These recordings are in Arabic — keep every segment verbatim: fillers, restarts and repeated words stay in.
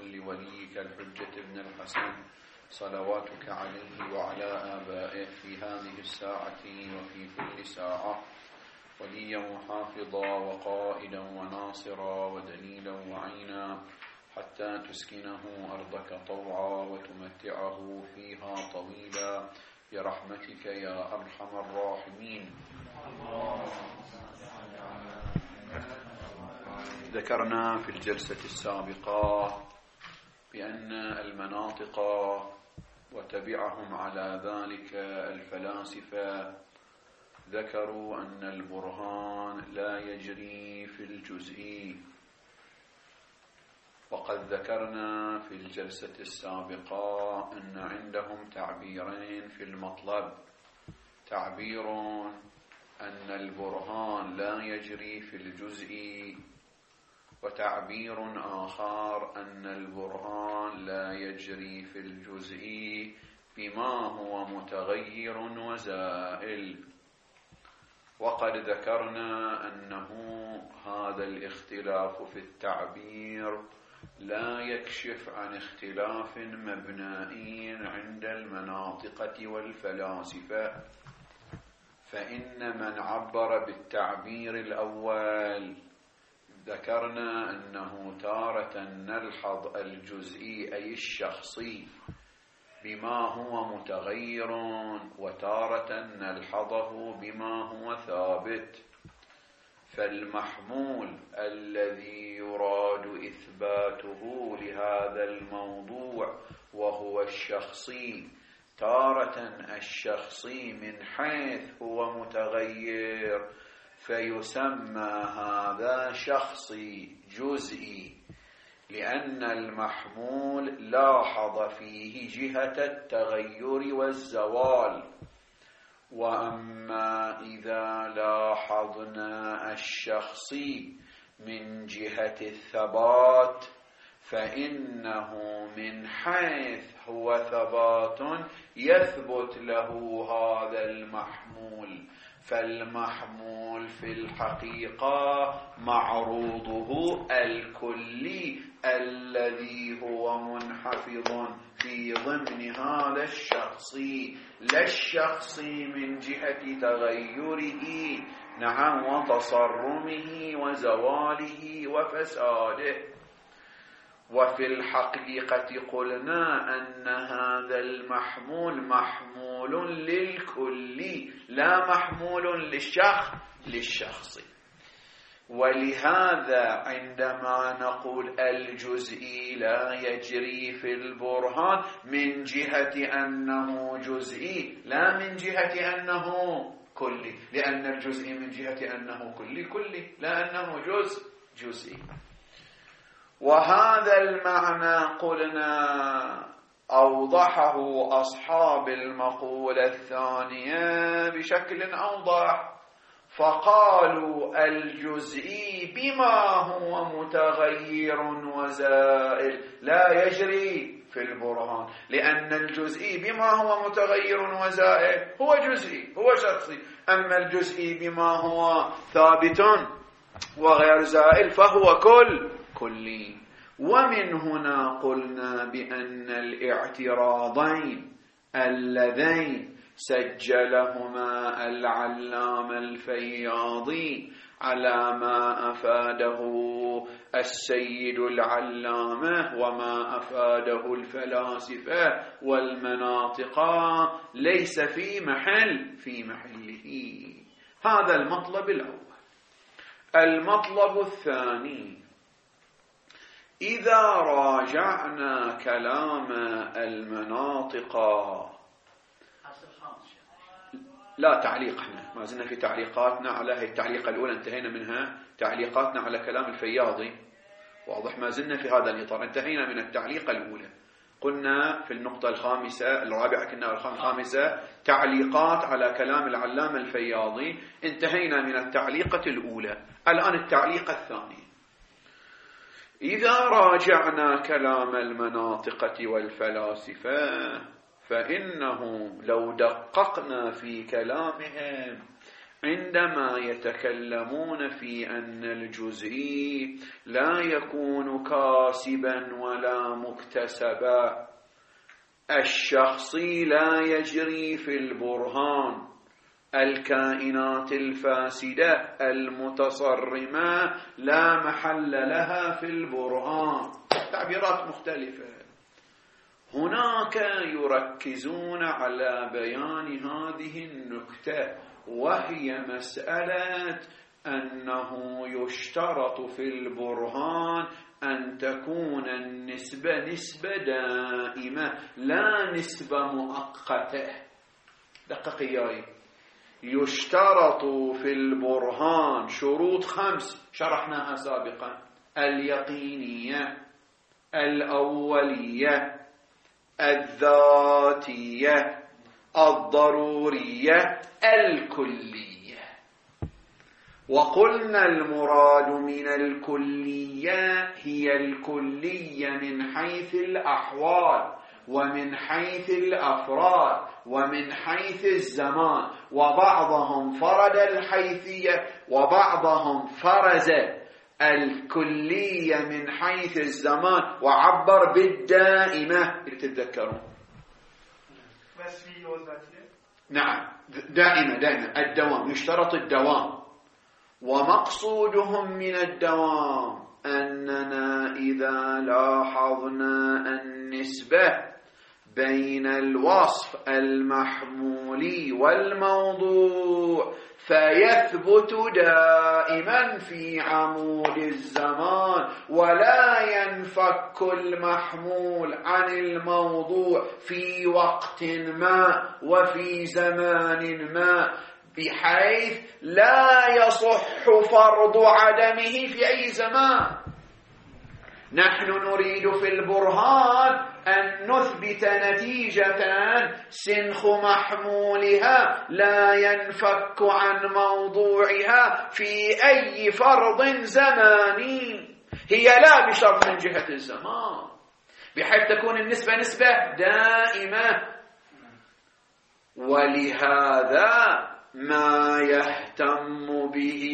كل وليك الحجة ابن الحسن صلواتك عليه وعلى آبائه في هذه الساعة وفي كل ساعة وليا وحافظا وقائدا وناصرا ودليلا وعينا حتى تسكنه أرضك طوعا وتمتعه فيها طويلا برحمتك يا أرحم الراحمين. ذكرنا في الجلسة السابقة بأن المناطق وتبعهم على ذلك الفلاسفة ذكروا أن البرهان لا يجري في الجزئي، وقد ذكرنا في الجلسة السابقة أن عندهم تعبيرين في المطلب: تعبير أن البرهان لا يجري في الجزئي، وتعبير آخر أن البرهان لا يجري في الجزئي بما هو متغير وزائل. وقد ذكرنا أنه هذا الاختلاف في التعبير لا يكشف عن اختلاف مبنائي عند المناطقة والفلاسفة، فإن من عبر بالتعبير الأول ذكرنا أنه تارة نلحظ الجزئي أي الشخصي بما هو متغير، وتارة نلحظه بما هو ثابت. فالمحمول الذي يراد إثباته لهذا الموضوع وهو الشخصي، تارة الشخصي من حيث هو متغير فيسمى هذا شخصي جزئي، لأن المحمول لاحظ فيه جهة التغير والزوال. وأما إذا لاحظنا الشخصي من جهة الثبات فإنه من حيث هو ثبات يثبت له هذا المحمول، فالمحمول في الحقيقة معروضه الكلي الذي هو منحفظ في ضمن هذا الشخصي، لا الشخصي من جهة تغيره نعم وتصرمه وزواله وفساده. وفي الحقيقة قلنا أن هذا المحمول محمول للكلي لا محمول للشخص للشخصي. ولهذا عندما نقول الجزئي لا يجري في البرهان من جهة أنه جزئي لا من جهة أنه كلي، لأن الجزئي من جهة أنه كلي كلي لا أنه جزء جزئي. وهذا المعنى قلنا أوضحه أصحاب المقولة الثانية بشكل أوضح، فقالوا الجزئي بما هو متغير وزائل لا يجري في البرهان، لأن الجزئي بما هو متغير وزائل هو جزئي هو شخصي، أما الجزئي بما هو ثابت وغير زائل فهو كل كلي. ومن هنا قلنا بأن الاعتراضين اللذين سجلهما العلامة الفياضي على ما أفاده السيد العلامة وما أفاده الفلاسفة والمناطقة ليس في محل في محله. هذا المطلب الأول. المطلب الثاني: إذا راجعنا كلام المناطق، لا تعليق، احنا ما زلنا في تعليقاتنا على هي التعليقة الأولى انتهينا منها، تعليقاتنا على كلام الفياضي واضح، ما زلنا في هذا الإطار، انتهينا من التعليقة الأولى. قلنا في النقطة الخامسة الرابعة كنا الخامسة تعليقات على كلام العلامة الفياضي، انتهينا من التعليقة الأولى، الآن التعليقة الثانية. إذا راجعنا كلام المناطقة والفلاسفة فإنه لو دققنا في كلامهم عندما يتكلمون في أن الجزئي لا يكون كاسبا ولا مكتسبا، الشخصي لا يجري في البرهان، الكائنات الفاسدة المتصرمة لا محل لها في البرهان، تعبيرات مختلفة. هناك يركزون على بيان هذه النكتة، وهي مسألة أنه يشترط في البرهان أن تكون النسبة نسبة دائمة لا نسبة مؤقتة. دقق إياي، يشترط في البرهان شروط خمس شرحناها سابقا: اليقينية، الأولية، الذاتية، الضرورية، الكلية. وقلنا المراد من الكلية هي الكلية من حيث الأحوال ومن حيث الأفراد ومن حيث الزمان، وبعضهم فرد الحيثية وبعضهم فرز الكلية من حيث الزمان وعبر بالدائمة. تتذكرون؟ نعم، دائمة دائمة الدوام، يشترط الدوام. ومقصودهم من الدوام أننا إذا لاحظنا النسبة بين الوصف المحمولي والموضوع فيثبت دائما في عمود الزمان، ولا ينفك المحمول عن الموضوع في وقت ما وفي زمان ما، بحيث لا يصح فرض عدمه في أي زمان. نحن نريد في البرهان أن نثبت نتيجة سنخ محمولها لا ينفك عن موضوعها في أي فرض زماني، هي لا بشرط من جهة الزمان، بحيث تكون النسبة نسبة دائمة. ولهذا ما يهتم به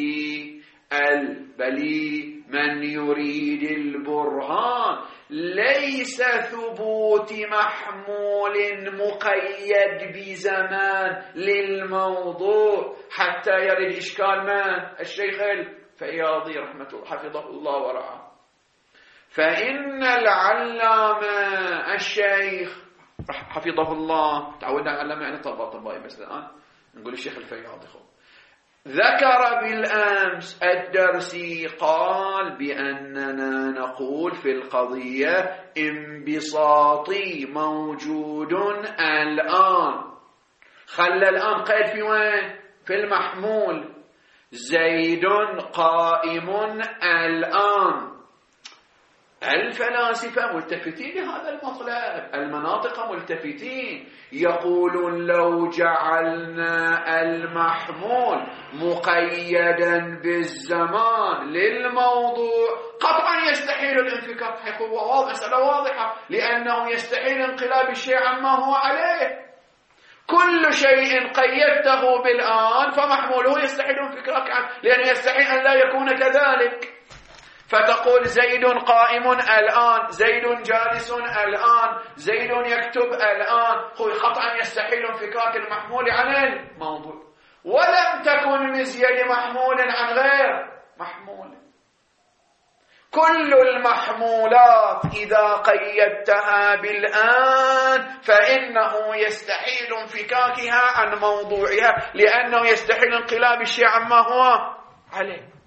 البلي من يريد البرهان ليس ثبوت محمول مقيد بزمان للموضوع حتى يرد إشكال ما الشيخ الفياضي رحمة الله حفظه الله ورعاه. فإن العلامة الشيخ حفظه الله، تعودنا على العلامة يعني طباء طبائي، بس الآن نقول الشيخ الفياضي خب ذكر بالأمس الدرسي قال بأننا نقول في القضية انبساطي موجود الآن. خلى الآن قيد في وين؟ في المحمول. زيد قائم الآن. الفلاسفة ملتفتين لهذا المطلب، المناطق ملتفتين، يقولون لو جعلنا المحمول مقيدا بالزمان للموضوع قطعا يستحيل الانفكاك. حيكون واضح، مسألة واضحة، لأنه يستحيل انقلاب الشيء عما هو عليه. كل شيء قيدته بالآن فمحموله يستحيل انفكاك عنه، لأنه يستحيل أن لا يكون كذلك. فتقول زيد قائم الآن، زيد جالس الآن، زيد يكتب الآن، هو قطعا يستحيل انفكاك المحمول عن الموضوع. ولم تكن مزيد محمول عن غير محمول. كل المحمولات إذا قيدتها بالآن فإنه يستحيل انفكاكها عن موضوعها، لأنه يستحيل انقلاب الشيء عما هو عليه.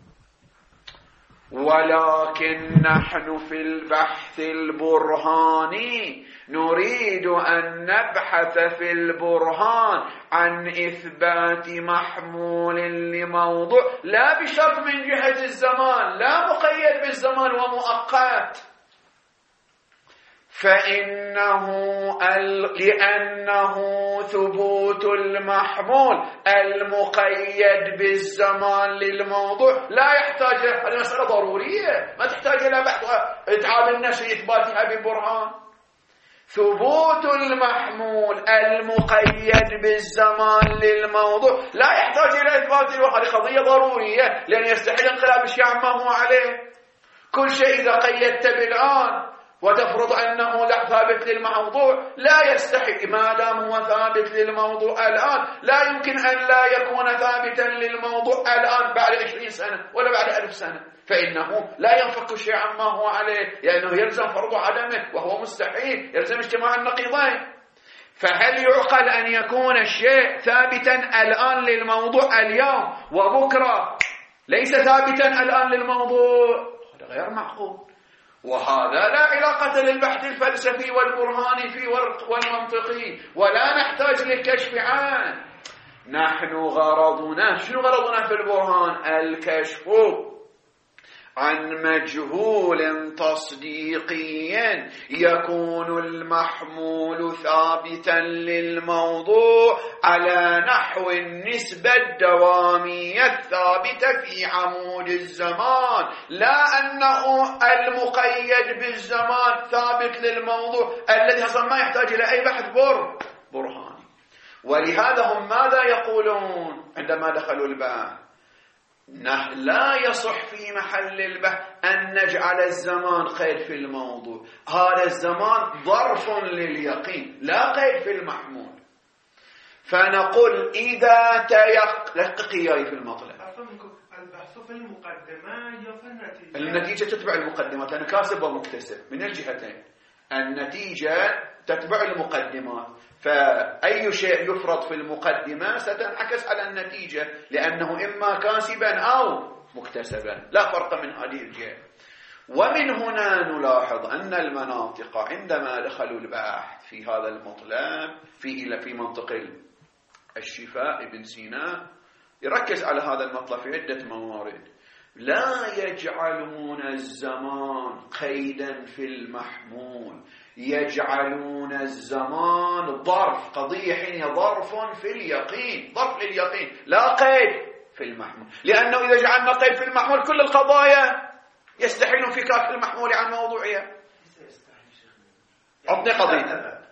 ولكن نحن في البحث البرهاني نريد أن نبحث في البرهان عن إثبات محمول لموضوع لا بشرط من جهة الزمان، لا مقيد بالزمان ومؤقت. فإنه لأنه ثبوت المحمول المقيد بالزمان للموضوع لا يحتاج، هذه مسألة ضرورية ما تحتاج إلى بحث إتعاب النفس إثباتها ببرهان. ثبوت المحمول المقيد بالزمان للموضوع لا يحتاج إلى إثبات الوقت. هذه قضية ضرورية، لأن يستحيل انقلاب الشيء عما هو عليه. كل شيء إذا قيدت بالآن وتفرض أنه لا ثابت للموضوع لا يستحيل، ما دام هو ثابت للموضوع الآن لا يمكن أن لا يكون ثابتا للموضوع الآن بعد عشرين سنة ولا بعد ألف سنة، فإنه لا ينفك الشيء عما هو عليه، لأنه يلزم فرض عدمه وهو مستحيل، يلزم اجتماع النقيضين. فهل يعقل أن يكون الشيء ثابتا الآن للموضوع اليوم وبكرة ليس ثابتا الآن للموضوع؟ هذا غير معقول. وهذا لا علاقة للبحث الفلسفي والبرهاني فيه والمنطقي، ولا نحتاج للكشف عنه. نحن غرضنا، شنو غرضنا في البرهان؟ الكشف عن مجهول تصديقي يكون المحمول ثابتا للموضوع على نحو النسبة الدوامية الثابتة في عمود الزمان، لا أنه المقيد بالزمان ثابت للموضوع الذي أصلا ما يحتاج إلى أي بحث بر برهاني. ولهذا هم ماذا يقولون عندما دخلوا البحث؟ لا يصح في محل البحث أن نجعل الزمان قيد في الموضوع، هذا الزمان ظرف لليقين لا قيد في المحمول. فنقول إذا تيقق إياي في المطلب البحث في المقدمة يفي النتيجة، النتيجة تتبع المقدمات، لأنه كاسب ومكتسب من الجهتين. النتيجة تتبع المقدمات، فأي شيء يفرض في المقدمة ستنعكس على النتيجة، لأنه إما كاسبا أو مكتسبا، لا فرق من هذه الجهة. ومن هنا نلاحظ أن المناطق عندما دخلوا البحث في هذا المطلب في في منطق الشفاء ابن سينا يركز على هذا المطلب في عدة موارد. لا يجعلون الزمان قيدا في المحمول، يجعلون الزمان ظرف، قضية حين ظرف في اليقين، ظرف لليقين لا قيد في المحمول. لأنه إذا جعلنا قيد في المحمول كل القضايا يستحيل انفكاك المحمول عن موضوعها. عطني قضية،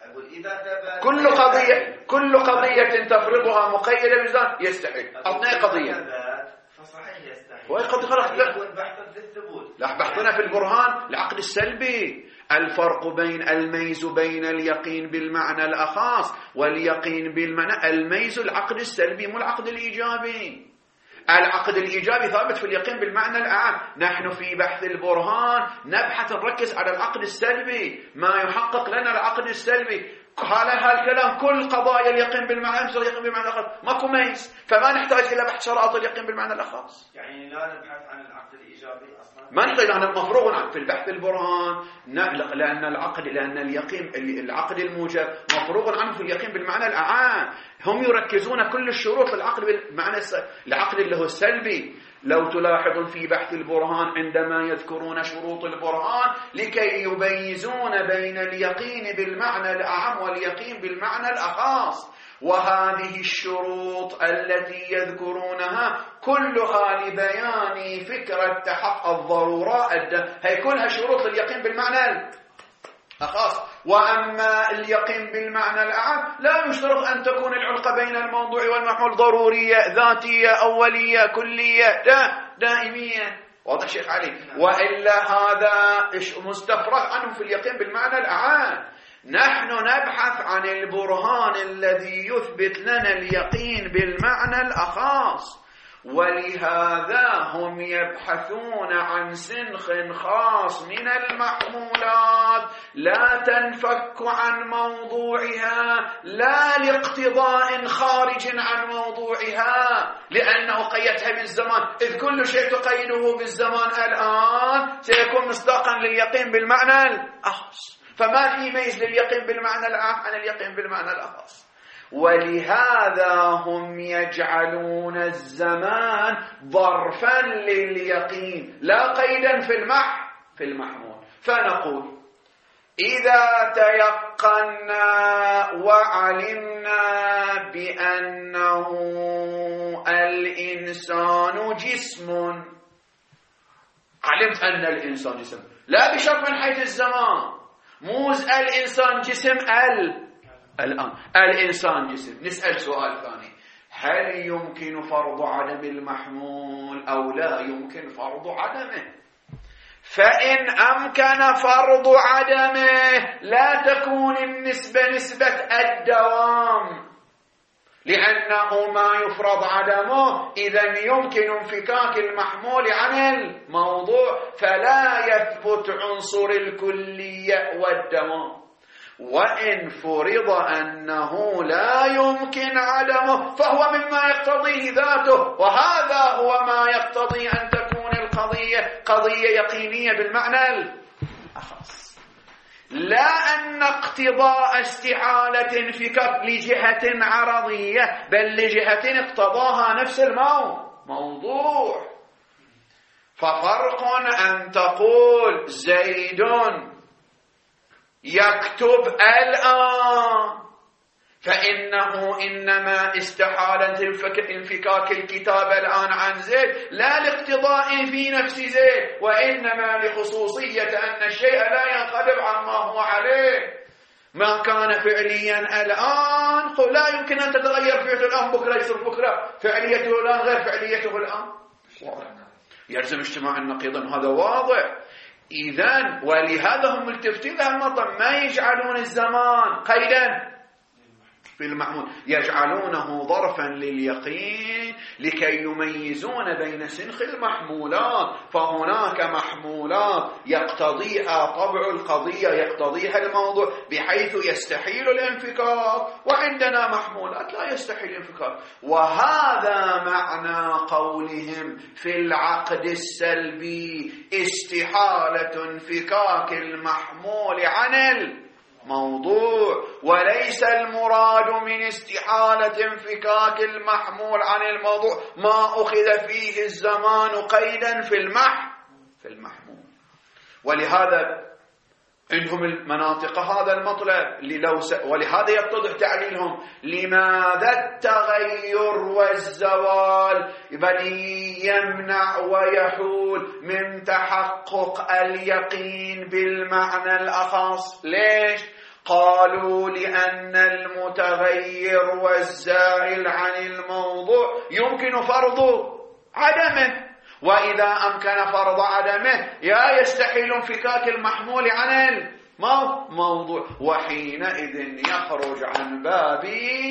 كل قضية كل قضية تفرضها مقيدة بالزمان يستحيل. عطني قضية فصحيح يستحيل. وهي قضية خلاص لا يكون بحثا في الثبوت. لا بحثنا في البرهان العقد السلبي، الفرق بين الميز بين اليقين بالمعنى الأخاص واليقين بالمعنى الميز العقد السلبي مو العقد الإيجابي. العقد الإيجابي ثابت في اليقين بالمعنى الأعم. نحن في بحث البرهان نبحث نركز على العقد السلبي، ما يحقق لنا العقد السلبي. هذا هالكلام كل قضايا اليقين بالمعنى اليقين بالمعنى الأخاص ماكو ميز، فما نحتاج إلى بحث شرائط اليقين بالمعنى الأخاص. يعني لا نبحث عن العقد الإيجابي أصلا، ما نحتاج عن مفروغ عنه في البحث البرهان، لأن العقد لأن اليقين العقد الموجب مفروغ عنه في اليقين بالمعنى الأعام. هم يركزون كل الشروط للعقد بالمعنى العقد اللي هو السلبي. لو تلاحظون في بحث البرهان عندما يذكرون شروط البرهان لكي يبيزون بين اليقين بالمعنى الأعم واليقين بالمعنى الأخاص، وهذه الشروط التي يذكرونها كلها لبيان فكرة تحقق الضرورة هي كلها شروط اليقين بالمعنى الأخاص. وأما اليقين بالمعنى الأعم لا يشترط أن تكون العلاقة بين الموضوع والمحمول ضرورية ذاتية أولية كلية دا دائمية. واضح شيخ علي؟ وإلا هذا مستفرغ عنه في اليقين بالمعنى الأعم. نحن نبحث عن البرهان الذي يثبت لنا اليقين بالمعنى الأخاص، ولهذا هم يبحثون عن سنخ خاص من المحمولات لا تنفك عن موضوعها، لا لاقتضاء خارج عن موضوعها، لأنه قيدها بالزمان، إذ كل شيء تقيده بالزمان الآن سيكون مصداقا لليقين بالمعنى الأخص، فما في ميز لليقين بالمعنى العام عن اليقين بالمعنى الأخص. ولهذا هم يجعلون الزمان ظرفا لليقين لا قيدا في المح في المحمول. فنقول إذا تيقنا وعلمنا بأنه الإنسان جسم، علمت أن الإنسان جسم لا بشرط من حيث الزمان، مو الإنسان جسم ال الآن الإنسان جسم. نسأل سؤال ثاني، هل يمكن فرض عدم المحمول أو لا يمكن فرض عدمه؟ فإن أمكن فرض عدمه لا تكون النسبة نسبة الدوام، لأنه ما يفرض عدمه إذن يمكن انفكاك المحمول عن الموضوع، فلا يثبت عنصر الكلية والدوام. وإن فرض أنه لا يمكن عدمه فهو مما يقتضيه ذاته، وهذا هو ما يقتضي أن تكون القضية قضية يقينية بالمعنى الأخص، لا أن اقتضاء استحالة انفكاك لجهة عرضية، بل لجهة اقتضاها نفس الموضوع. ففرق أن تقول زيد يكتب الآن، فإنه إنما استحالة انفكاك الكتاب الآن عن زيد لا لاقتضاء في نفس زيد، وإنما لخصوصية أن الشيء لا ينقلب عما هو عليه. ما كان فعليا الآن قل لا يمكن أن تتغير فعله الآن بكرة يصير بكرة، فعليته الآن غير فعليته الآن، يلزم اجتماع النقيضين، وهذا واضح. إذن ولهذا هم ملتفتين لها المطلب، ما يجعلون الزمان قيدا في المحمول، يجعلونه ظرفا لليقين لكي يميزون بين سنخ المحمولات. فهناك محمولات يقتضيها طبع القضية يقتضيها الموضوع بحيث يستحيل الانفكاك، وعندنا محمولات لا يستحيل الانفكاك. وهذا معنى قولهم في العقد السلبي استحالة انفكاك المحمول عن الموضوع، وليس المراد من استحالة انفكاك المحمول عن الموضوع ما أخذ فيه الزمان قيدا في المح في المحمول. ولهذا عندهم المناطق هذا المطلب، ولهذا يتضح تعليلهم لماذا التغير والزوال بل يمنع ويحول من تحقق اليقين بالمعنى الأخص. ليش؟ قالوا لأن المتغير والزائل عن الموضوع يمكن فرض عدمه، وإذا أمكن فرض عدمه يا يستحيل انفكاك المحمول عن الموضوع، وحينئذ يخرج عن باب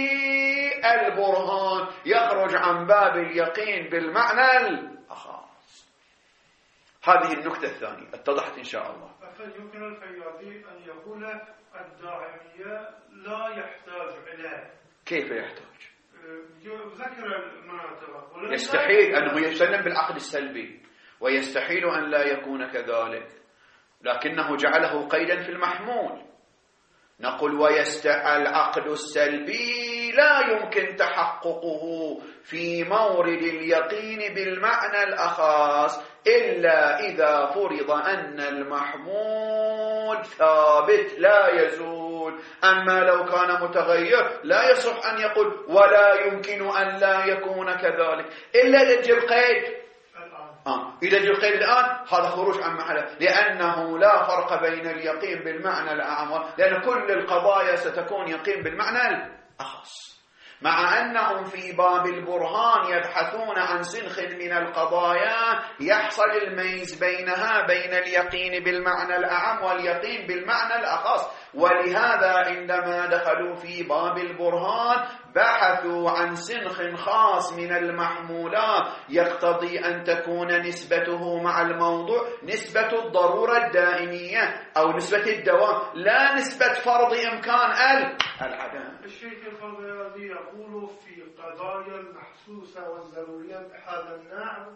البرهان، يخرج عن باب اليقين بالمعنى الأخص. هذه النكتة الثانية اتضحت إن شاء الله. يمكن الفياضي أن يقول الداعمية لا يحتاج إليه. كيف يحتاج؟ ذكر المناطق يستحيل أنه يسلم بالعقد السلبي، ويستحيل أن لا يكون كذلك، لكنه جعله قيدا في المحمول. نقول ويستحيل العقد السلبي لا يمكن تحققه في مورد اليقين بالمعنى الأخص إلا إذا فرض أن المحمول ثابت لا يزول. أما لو كان متغير لا يصح أن يقول ولا يمكن أن لا يكون كذلك إلا إذا جاء القيد. آه. إذا جاء القيد الآن هذا خروج عن محله، لأنه لا فرق بين اليقين بالمعنى الأعم، لأن كل القضايا ستكون يقين بالمعنى الأخص، مع أنهم في باب البرهان يبحثون عن سنخ من القضايا يحصل الميز بينها بين اليقين بالمعنى الأعم واليقين بالمعنى الأخص. ولهذا عندما دخلوا في باب البرهان بحثوا عن سنخ خاص من المحمولات يقتضي أن تكون نسبته مع الموضوع نسبة الضرورة الدائمية أو نسبة الدوام، لا نسبة فرض إمكان العدم. الشيخ الفضيلي يقول في قضايا المحسوسة والضرورية بهذا النوع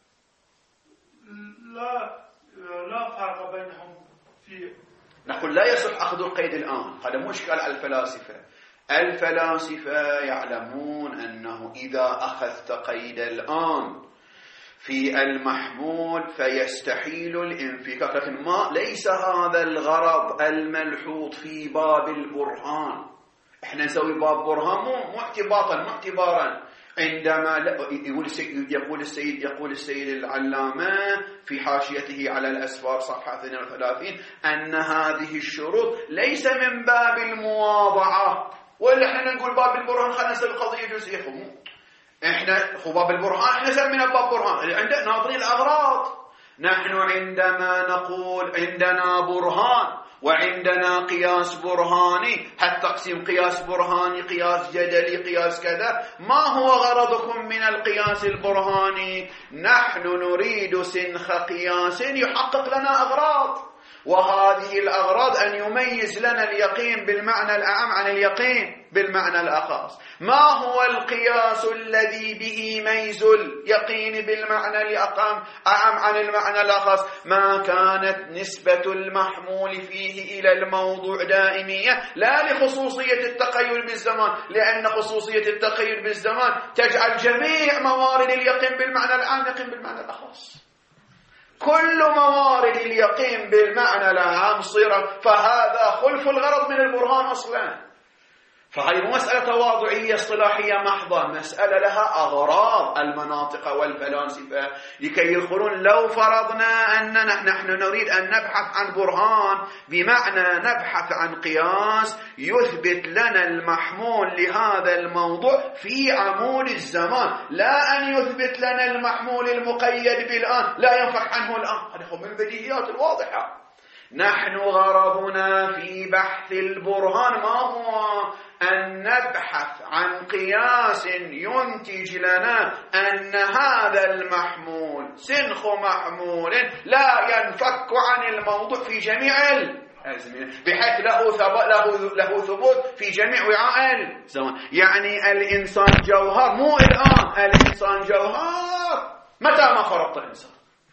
لا لا فرق بينهم في. نقول لا يصح أخذ القيد الآن، هذا مشكل الفلاسفة. الفلاسفة يعلمون أنه إذا أخذت قيد الآن في المحمول فيستحيل الانفكاك، لكن ما ليس هذا الغرض الملحوظ في باب البرهان. احنا نسوي باب برهان مو اعتباطا مو اعتبارا، عندما يقول السيد يقول السيد يقول السيد العلامة في حاشيته على الأسفار صفحة اثنين وثلاثين أن هذه الشروط ليس من باب المواضعة، ولا احنا نقول باب البرهان خلينا نسوي قضية جزئية. احنا هو باب البرهان احنا سمينا باب برهان اللي عندنا ناظرين الأغراض. نحن عندما نقول عندنا برهان وعندنا قياس برهاني، هالتقسيم قياس برهاني قياس جدلي قياس كذا، ما هو غرضكم من القياس البرهاني؟ نحن نريد سنخ قياس يحقق لنا أغراض، وهذه الأغراض أن يميز لنا اليقين بالمعنى الأعم عن اليقين بالمعنى الأخص. ما هو القياس الذي به ميز اليقين بالمعنى الأعم عن المعنى الأخص؟ ما كانت نسبة المحمول فيه إلى الموضوع دائمية، لا لخصوصية التقيد بالزمان، لأن خصوصية التقيد بالزمان تجعل جميع موارد اليقين بالمعنى الأعم يقين بالمعنى الأخص. كل موارد اليقين بالمعنى العام صرف، فهذا خلف الغرض من البرهان أصلا. فهي مسألة تواضعية اصطلاحية محضة، مسألة لها أغراض المناطق والفلاسفة لكي يقولون لو فرضنا أننا نحن نريد أن نبحث عن برهان بمعنى نبحث عن قياس يثبت لنا المحمول لهذا الموضوع في عمود الزمان، لا أن يثبت لنا المحمول المقيد بالآن لا ينفك عنه الآن. هذا هو من البديهيات الواضحة. نحن غرضنا في بحث البرهان ما هو أن نبحث عن قياس ينتج لنا أن هذا المحمول سنخ محمول لا ينفك عن الموضوع في جميع الأزمنة، بحيث له له له ثبوت في جميع وعاء الزمان. يعني الإنسان جوهر، مو الآن الإنسان جوهر متى ما فرضت الإنسان،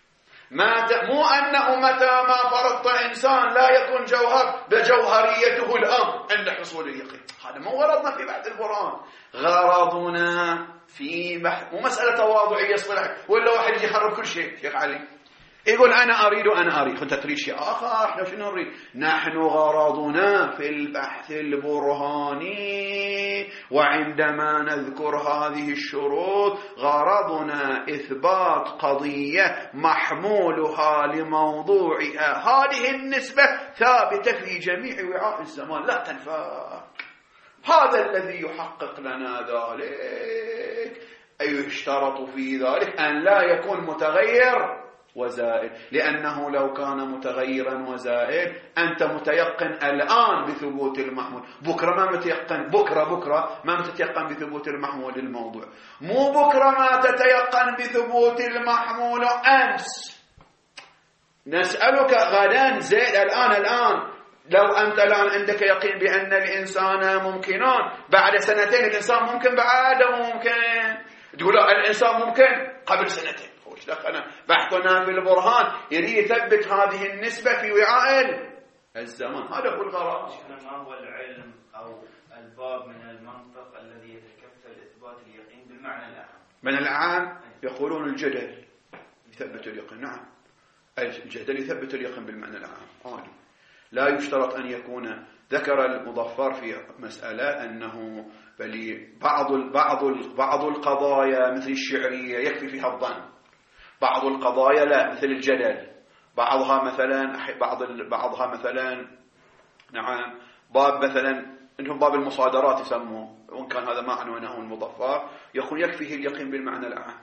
ما مو أنه متى ما فرضت إنسان لا يكون جوهر بجوهريته الآن عند حصول اليقين. هذا مو غرضنا في بحث البرهان. غرضنا في بحث، مو مسألة تواضعية اصطلاحية ولا واحد يجي يخرب كل شيء. شيخ علي يقول أنا أريد وأنا أريد، أنت تريد شيء آخر، إحنا شنو نريد؟ نحن غرضنا في البحث البرهاني وعندما نذكر هذه الشروط غرضنا إثبات قضية محمولها لموضوعها هذه النسبة ثابتة في جميع وعاء الزمان لا تنفك. هذا الذي يحقق لنا ذلك. أي يشترط في ذلك أن لا يكون متغير وزائد، لأنه لو كان متغيرا وزائد أنت متيقن الآن بثبوت المحمول، بكرة ما متيقن، بكرة بكرة ما متيقن بثبوت المحمول الموضوع، مو بكرة ما تتيقن بثبوت المحمول أمس. نسألك غدا زيد الآن الآن لو أنت الآن عندك يقين بأن الإنسان ممكنون، بعد سنتين الإنسان ممكن، بعد ممكن تقول الإنسان ممكن قبل سنتين. أنا بحثنا في البرهان يريد يثبت هذه النسبة في وعاء الزمان. هذا هو الغرض. ما هو العلم أو الباب من المنطق الذي يتكفل إثبات اليقين بالمعنى الأعم؟ من الأعم يقولون الجدل يثبت اليقين. نعم الجدل يثبت اليقين بالمعنى الأعم عادي. لا يشترط أن يكون. ذكر المظفر في مسألة أنه بل بعض بعض بعض القضايا مثل الشعرية يكفي فيها الظن، بعض القضايا لا مثل الجدل، بعضها مثلا بعض بعضها مثلا نعم باب مثلا انهم باب المصادرات يسموه، وان كان هذا ما عنوانه المظفر، يقول يكفيه اليقين بالمعنى الأعم.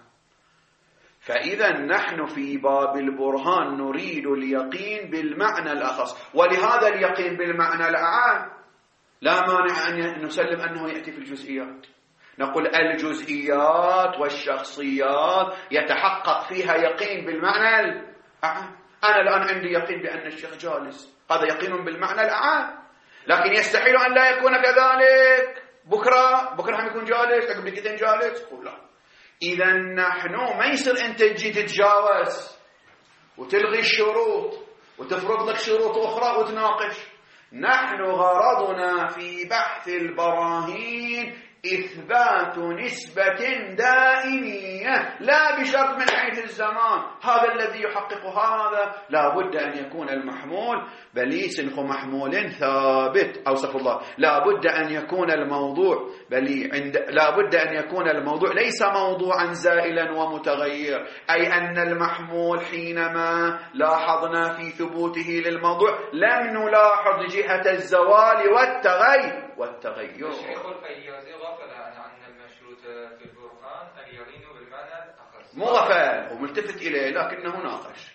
فإذا نحن في باب البرهان نريد اليقين بالمعنى الأخص، ولهذا اليقين بالمعنى الأعم لا مانع أن نسلم أنه يأتي في الجزئيات. نقول الجزئيات والشخصيات يتحقق فيها يقين بالمعنى الأعم. أنا الآن عندي يقين بأن الشيخ جالس، هذا يقين بالمعنى الأعم، لكن يستحيل أن لا يكون كذلك بكرة بكرة هم يكون جالس، قبل كده جالس. قول لا. إذا نحن ما يصير أنت تجي تتجاوز وتلغي الشروط وتفرض لك شروط أخرى وتناقش. نحن غرضنا في بحث البراهين إثبات نسبة دائمية لا بشرط من حيث الزمان. هذا الذي يحقق هذا لا بد أن يكون المحمول بليس محمول ثابت، أو استغفر الله، لا بد أن يكون الموضوع بلي عند لا بد أن يكون الموضوع ليس موضوعا زائلا ومتغير، أي أن المحمول حينما لاحظنا في ثبوته للموضوع لم نلاحظ جهة الزوال والتغير والتغير. الشيخ الفيازي غفل عن المشروط في البرهان اليقين بالمعنى الأخص. مو غفل، وملتفت إليه لكنه ناقش.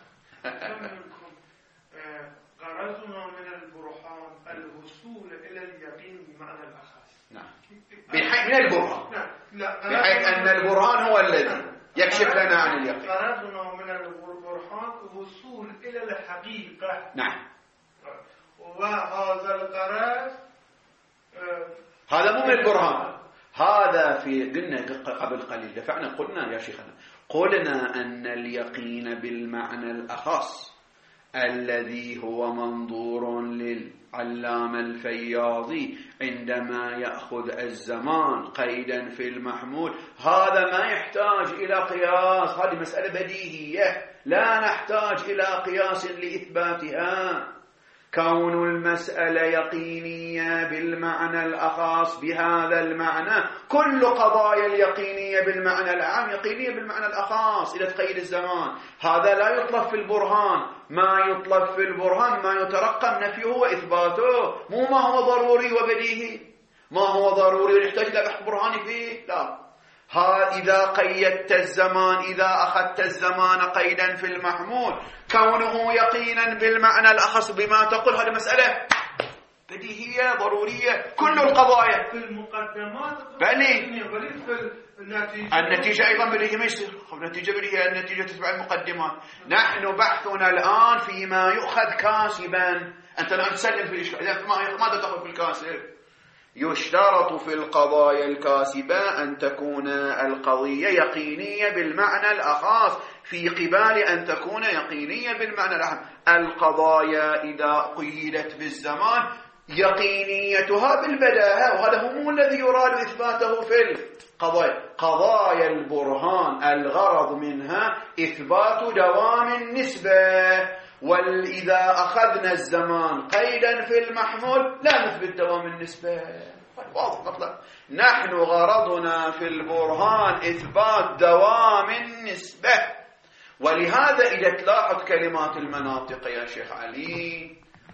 غرضنا من البرهان الوصول إلى اليقين بمعنى الأخص. نعم. بحيث من البرهان. نعم. لا. بحيث أن البرهان هو الذي يكشف لنا عن اليقين. غرضنا من البرهان الوصول إلى الحقيقة. نعم. وهذا الغرض هذا مو من البرهان، هذا في قلنا قبل قليل دفعنا قلنا يا شيخنا قلنا أن اليقين بالمعنى الأخص الذي هو منظور للعلامة الفياضي عندما يأخذ الزمان قيدا في المحمول، هذا ما يحتاج إلى قياس، هذه مسألة بديهية لا نحتاج إلى قياس لإثباتها. كون المسألة يقينية بالمعنى الأخص بهذا المعنى، كل قضايا اليقينية بالمعنى العام يقينية بالمعنى الأخص إلى تقييد الزمان. هذا لا يطلب في البرهان، ما يطلب في البرهان ما يترقم نفيه وإثباته، مو ما هو ضروري وبديهي، ما هو ضروري ونحتاج إلى بحث برهاني فيه، لا. ها إذا قيدت الزمان، إذا أخذت الزمان قيدا في المحمول، كونه يقينا بالمعنى الأخص بما تقول، هذه مسألة بديهية ضرورية. كل القضايا في المقدمات بلي في النتيجة النتيجة أيضا بديهية، ما يصير النتيجة بديهية، النتيجة تتبع المقدمات. نحن بحثنا الآن فيما يؤخذ كاسبا، أنت الآن تسلم في الإشكال، ماذا تقول في الكاسب؟ يشترط في القضايا الكاسبة أن تكون القضية يقينية بالمعنى الأخص في قبال أن تكون يقينية بالمعنى الأعم. القضايا إذا قيدت بالزمان يقينيتها بالبداهة، وهذا هو الذي يراد إثباته في القضايا. قضايا البرهان الغرض منها إثبات دوام النسبة، وإذا أخذنا الزمان قيدا في المحمول لا نثبت دوام النسبة. واضح مطلق. نحن غرضنا في البرهان إثبات دوام النسبة، ولهذا إذا تلاحظ كلمات المناطق يا شيخ علي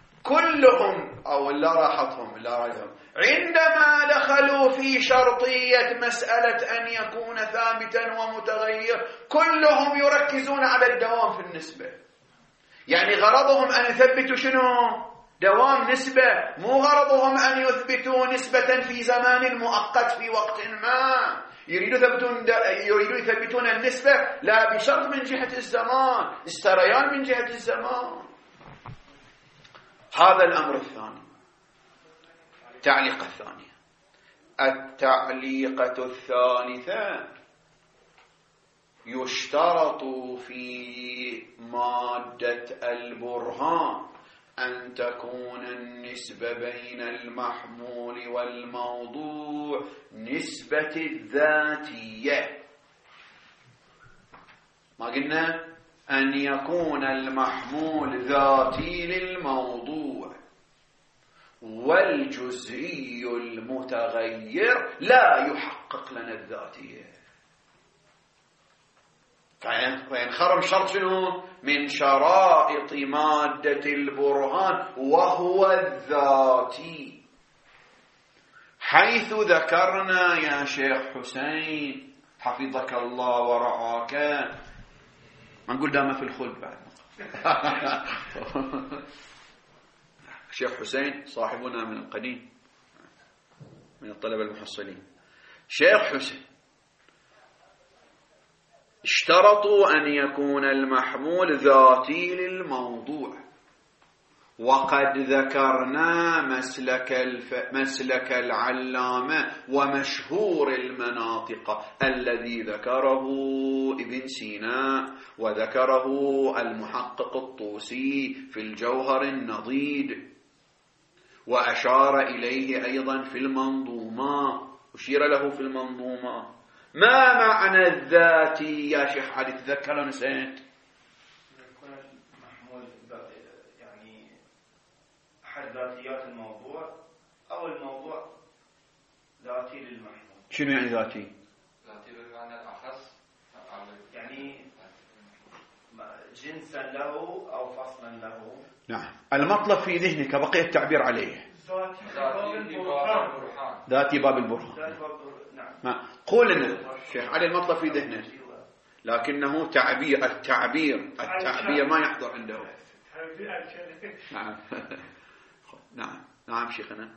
كلهم أو لا راحتهم لا راحتهم عندما دخلوا في شرطية مسألة أن يكون ثابتا ومتغير كلهم يركزون على الدوام في النسبة. يعني غرضهم أن يثبتوا شنو؟ دوام نسبة، مو غرضهم أن يثبتوا نسبة في زمان مؤقت في وقت ما. يريدوا يثبتون يريدوا يثبتون النسبة لا بشرط من جهة الزمان، السريان من جهة الزمان. هذا الأمر الثاني. التعليقة الثانية. التعليقة الثالثة يشترط في مادة البرهان أن تكون النسبة بين المحمول والموضوع نسبة الذاتية. ما قلنا أن يكون المحمول ذاتي للموضوع، والجزئي المتغير لا يحقق لنا الذاتية. فينخرم شرط شنو؟ من شرائط مادة البرهان وهو الذاتي، حيث ذكرنا يا شيخ حسين حفظك الله ورعاك، ما نقول دام في الخلد بعد الشيخ حسين صاحبنا من القديم من الطلبة المحصلين. شيخ حسين اشترطوا أن يكون المحمول ذاتي للموضوع، وقد ذكرنا مسلك, الف... مسلك العلامة ومشهور المناطق الذي ذكره ابن سينا وذكره المحقق الطوسي في الجوهر النضيد، وأشار إليه أيضا في المنظومة أشير له في المنظومة. ما معنى الذاتي يا شيخ علي؟ تذكر نسيت. يكون المحمول يعني أحد ذاتيات الموضوع أو الموضوع ذاتي للمحمول. شنو يعني ذاتي؟ ذاتي بالمعنى الأخص يعني جنسا له أو فصلا له. نعم. المطلب في ذهنك بقي التعبير عليه. ذاتي باب البرهان. نعم. قول لنا شيخ علي المطلب في ذهنه، لكنه تعبير التعبير التعبير ما يحضر عنده. نعم. نعم نعم شيخنا.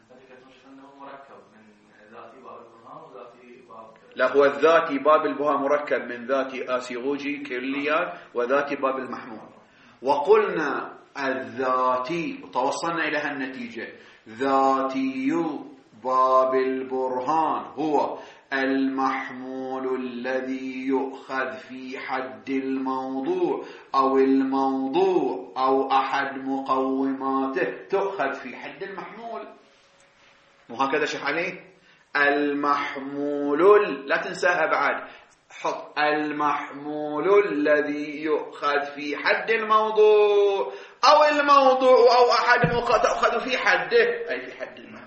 لا، هو الذاتي باب البرهان مركب من ذاتي آسيغوجي كليات وذاتي باب المحمول. وقلنا الذاتي توصلنا إلى هالنتيجة، ذاتي باب البرهان هو المحمول الذي يؤخذ في حد الموضوع أو الموضوع أو أحد مقوماته تؤخذ في حد المحمول. وهكذا شيخ علي المحمول، لا تنساها بعد، حط المحمول الذي يؤخذ في حد الموضوع أو الموضوع أو أحد تأخذ في حده، أي في حد المحمول.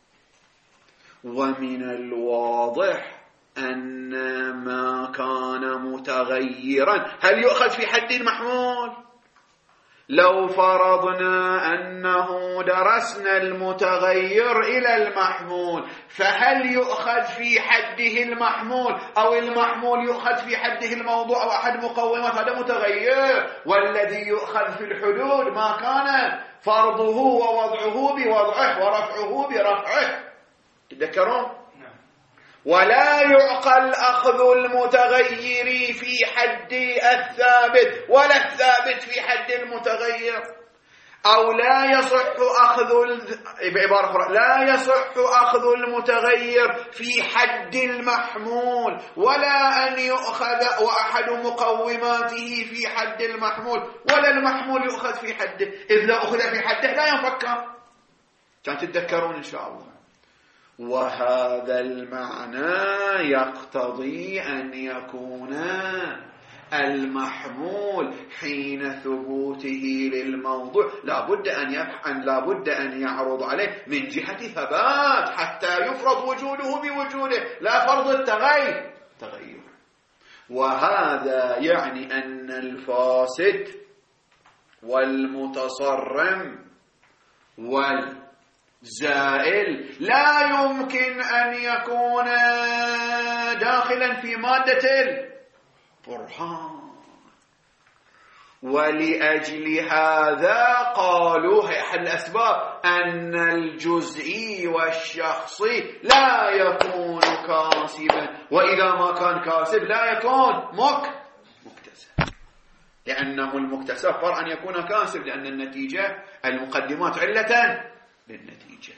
ومن الواضح أن ما كان متغيرا هل يؤخذ في حد المحمول؟ لو فرضنا أنه درسنا المتغير إلى المحمول، فهل يؤخذ في حده المحمول أو المحمول يؤخذ في حده الموضوع أو أحد مقومات؟ هذا متغير، والذي يؤخذ في الحدود ما كان فرضه ووضعه بوضعه ورفعه برفعه. تذكرون؟ ولا يعقل أخذ المتغير في حد الثابت ولا الثابت في حد المتغير، أو لا يصح أخذ بعبارة أخرى لا يصح أخذ المتغير في حد المحمول ولا أن يؤخذ وأحد مقوماته في حد المحمول ولا المحمول يؤخذ في حده، إذ لا أخذ في حده لا ينفك. كان تتذكرون إن شاء الله. وهذا المعنى يقتضي أن يكون المحمول حين ثبوته للموضوع لابد أن يبحث لابد أن يعرض عليه من جهة ثبات حتى يفرض وجوده بوجوده، لا فرض التغير تغير. وهذا يعني أن الفاسد والمتصرم وال زائل لا يمكن أن يكون داخلا في مادة البرهان. ولأجل هذا قالوا هي أحد الأسباب أن الجزئي والشخصي لا يكون كاسبا، وإذا ما كان كاسب لا يكون مك مكتسب، لأنه المكتسب فرع أن يكون كاسب، لأن النتيجة المقدمات علة للنتيجة.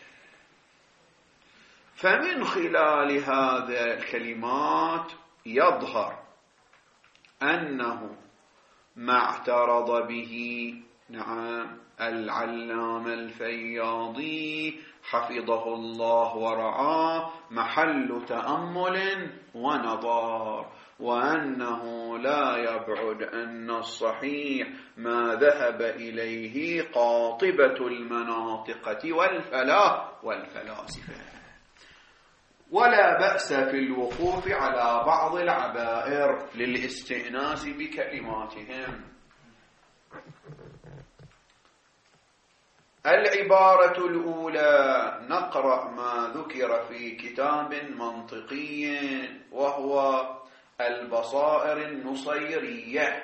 فمن خلال هذه الكلمات يظهر أنه ما اعترض به نعم العلامة الفياضي حفظه الله ورعاه محل تأمل ونظر، وأنه لا يبعد أن الصحيح ما ذهب إليه قاطبة المناطقة والفلا والفلاسفة، ولا بأس في الوقوف على بعض العبائر للاستئناس بكلماتهم. العبارة الأولى نقرأ ما ذكر في كتاب منطقي وهو البصائر النصيرية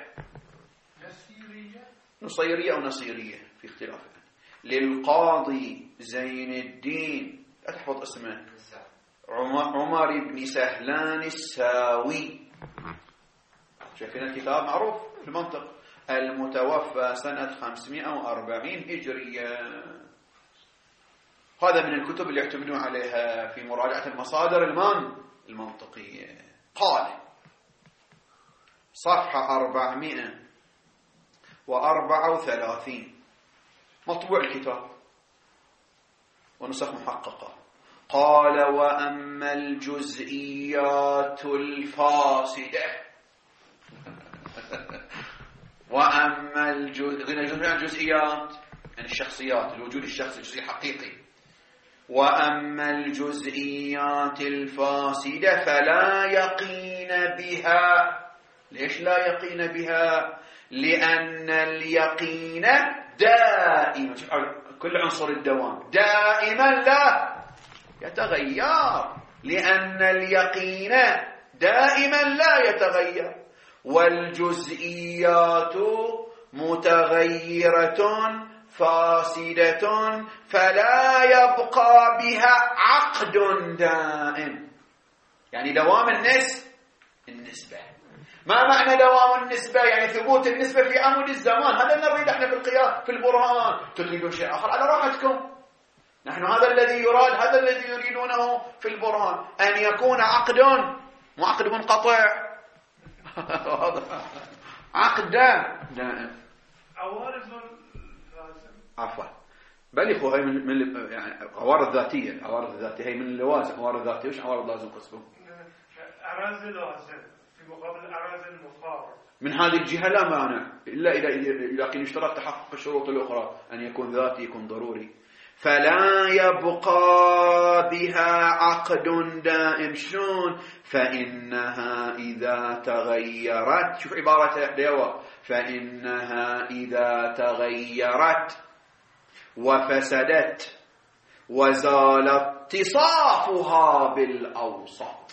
نصيرية أو نصيرية في اختلاف للقاضي زين الدين، لا تحفظ اسمه، عمر بن سهلان الساوي. شايفين الكتاب معروف في المنطق، المتوفى سنة خمسمائة وأربعين هجرية. هذا من الكتب اللي يعتمدون عليها في مراجعة المصادر المان المنطقية. قال صفحة أربعمائة وأربعة وثلاثين، مطبوع الكتاب ونسخ محققة. قال وأما الجزئيات الفاسدة وأما الجزئيات يعني الشخصيات، الوجود الشخصي الجزئي الحقيقي. وأما الجزئيات الفاسدة فلا يقين بها. ليش لا يقين بها؟ لأن اليقين دائما، كل عنصر الدوام دائما لا يتغير، لأن اليقين دائما لا يتغير، والجزئيات متغيرة فاسدة فلا يبقى بها عقد دائم. يعني دوام النسب النسبة. ما معنى دوام النسبة؟ يعني ثبوت النسبة في عمود الزمان. هذا نريد احنا في القياس في البرهان. تريدون شيء آخر على راحتكم. نحن هذا الذي يراد، هذا الذي يريدونه في البرهان، أن يكون عقد مو عقد منقطع عقد دائم. عوارض لازم. عفوا بل يخو هي من, من يعني عوارض ذاتية. العوارض الذاتية هي من اللوازم. عوارض ذاتية وش عوارض لازم قسمه؟ أراضي لازم في مقابل أراضي المفارق. من هذه الجهة لا مانع إلا إذا لكن يشترط تحقق الشروط الأخرى، أن يكون ذاتي يكون ضروري. فلا يبقى بها عقد دائم. شلون؟ فإنها إذا تغيرت، شوف عبارة ديوة، فإنها إذا تغيرت وفسدت وزال اتصافها بالأوسط.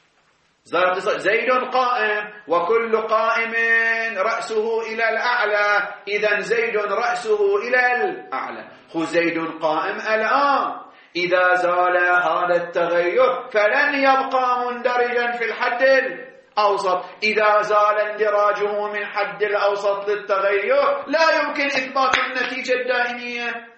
زيد قائم وكل قائم رأسه إلى الأعلى، إذن زيد رأسه إلى الأعلى. خو زيد قائم الآن، إذا زال هذا التغير فلن يبقى مندرجا في الحد الأوسط. إذا زال اندراجه من حد الأوسط للتغير لا يمكن إثبات النتيجة الدائمية.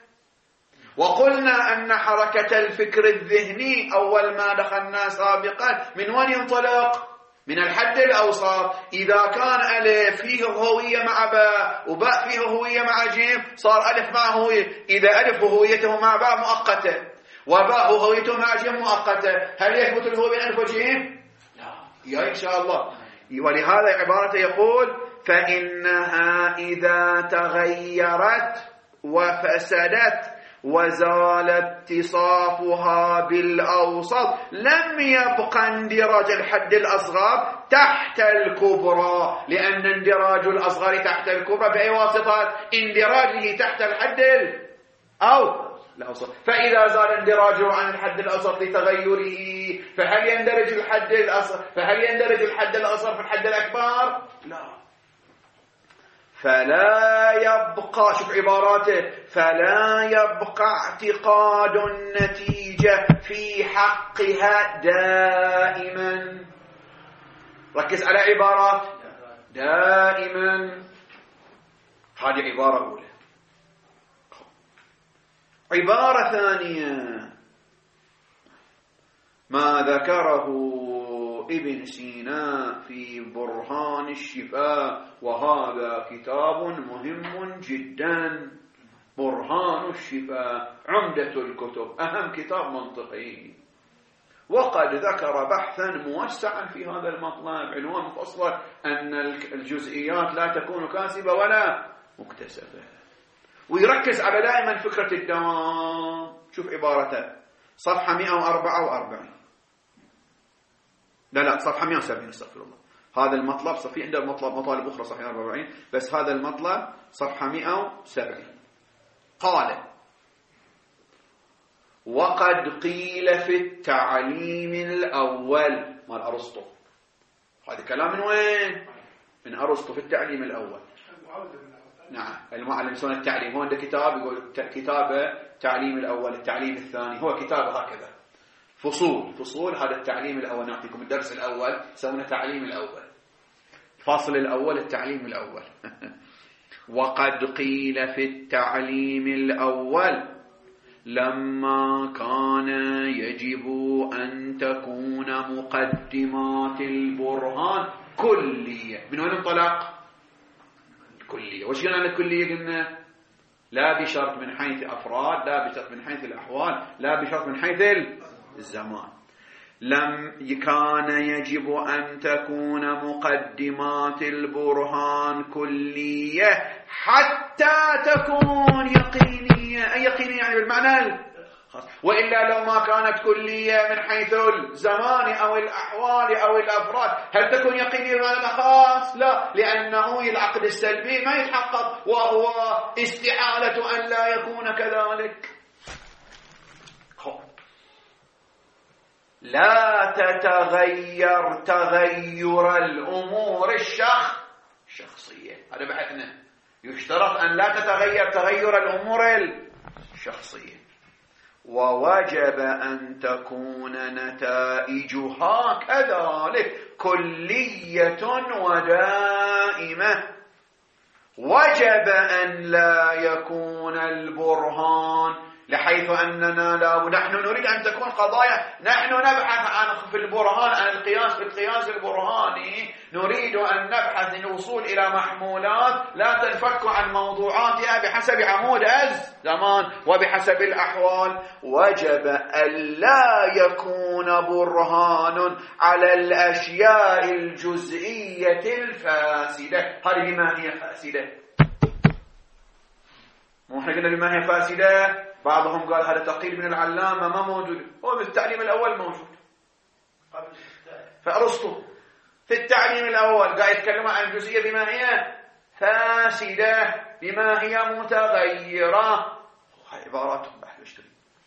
وقلنا أن حركة الفكر الذهني أول ما دخلنا سابقا من وين ينطلق؟ من الحد الأوسط. إذا كان ألف فيه هوية مع باء وباء فيه هوية مع جيم صار ألف مع هوية. إذا ألف هويته مع باء مؤقتة وباء هويته مع جيم مؤقتة، هل يثبت الهوية بين ألف وجيم؟ لا يا إن شاء الله. ولهذا عبارته يقول فإنها إذا تغيرت وفسدت وزال اتصافها بالأوسط لم يبقى اندراج الحد الأصغر تحت الكبرى، لأن اندراج الأصغر تحت الكبرى بأي واسطة؟ اندراجه تحت الحد الأوسط. فإذا زال اندراجه عن الحد الأوسط لتغيره فهل يندرج الحد الأصغر فهل يندرج الحد الأصغر في الحد الأكبر؟ لا. فلا يبقى، شوف عباراته، فلا يبقى اعتقاد النتيجة في حقها دائما. ركز على عبارات دائما. هذه عبارة أولى. عبارة ثانية ما ذكره ابن سينا في برهان الشفاء، وهذا كتاب مهم جدا. برهان الشفاء عمدة الكتب، أهم كتاب منطقي، وقد ذكر بحثا موسعا في هذا المطلب. عنوان مفصل أن الجزئيات لا تكون كاسبة ولا مكتسبة، ويركز على دائما فكرة الدوام. شوف عبارته صفحة مئة وأربعة وأربعين لا لا صفحة مئة وسبعين استغفر الله. هذا المطلب صفحة عنده مطلب مطالب أخرى صفحة أربعة وأربعين، بس هذا المطلب صفحة مئة وسبعين. قال وقد قيل في التعليم الأول مال أرسطو. هذا كلام من وين؟ من أرسطو في التعليم الأول. نعم المعلم يسمونه التعليم. هو عنده كتاب يقول كتابه تعليم الأول التعليم الثاني، هو كتابه هكذا فصول فصول. هذا التعليم الأول نعطيكم الدرس الأول يسمونه تعليم الأول، الفصل الأول التعليم الأول. وقد قيل في التعليم الأول لما كان يجب أن تكون مقدمات البرهان كلية. من وين انطلق؟ كلية. وش قلنا عن الكلية؟ قلنا لا بشرط من حيث أفراد، لا بشرط من حيث الأحوال، لا بشرط من حيث الزمان. لم كان يجب أن تكون مقدمات البرهان كلية حتى تكون يقينية. أي يقينية يعني بالمعنى، وإلا لو ما كانت كلية من حيث الزمان أو الأحوال أو الأفراد هل تكون يقينية بالمعنى خاص؟ لا، لأنه العقد السلبي ما يتحقق، وهو استحالة أن لا يكون كذلك. لا تتغير تغير الأمور الشخص الشخصية، هذا بحثنا. يشترط أن لا تتغير تغير الأمور الشخصية، ووجب أن تكون نتائجها كذلك كلية ودائمة. وجب أن لا يكون البرهان، لحيث أننا لا نحن نريد أن تكون قضايا، نحن نبحث عن في البرهان عن القياس في القياس البرهاني، نريد أن نبحث للوصول إلى محمولات لا تنفك عن موضوعاتها بحسب عمود الزمان وبحسب الأحوال. وجب أن لا يكون برهان على الأشياء الجزئية الفاسدة. هذه بما هي فاسدة، مو احنا قلنا بما هي فاسدة؟ بعضهم قال هذا تقييد من العلامة ما موجود، هو بالتعليم الأول موجود. فأرسطو في التعليم الأول قاعد يتكلم عن الجزئية بما هي فاسدة، بما هي متغيرة. هاي عباراتهم بحث اشتري.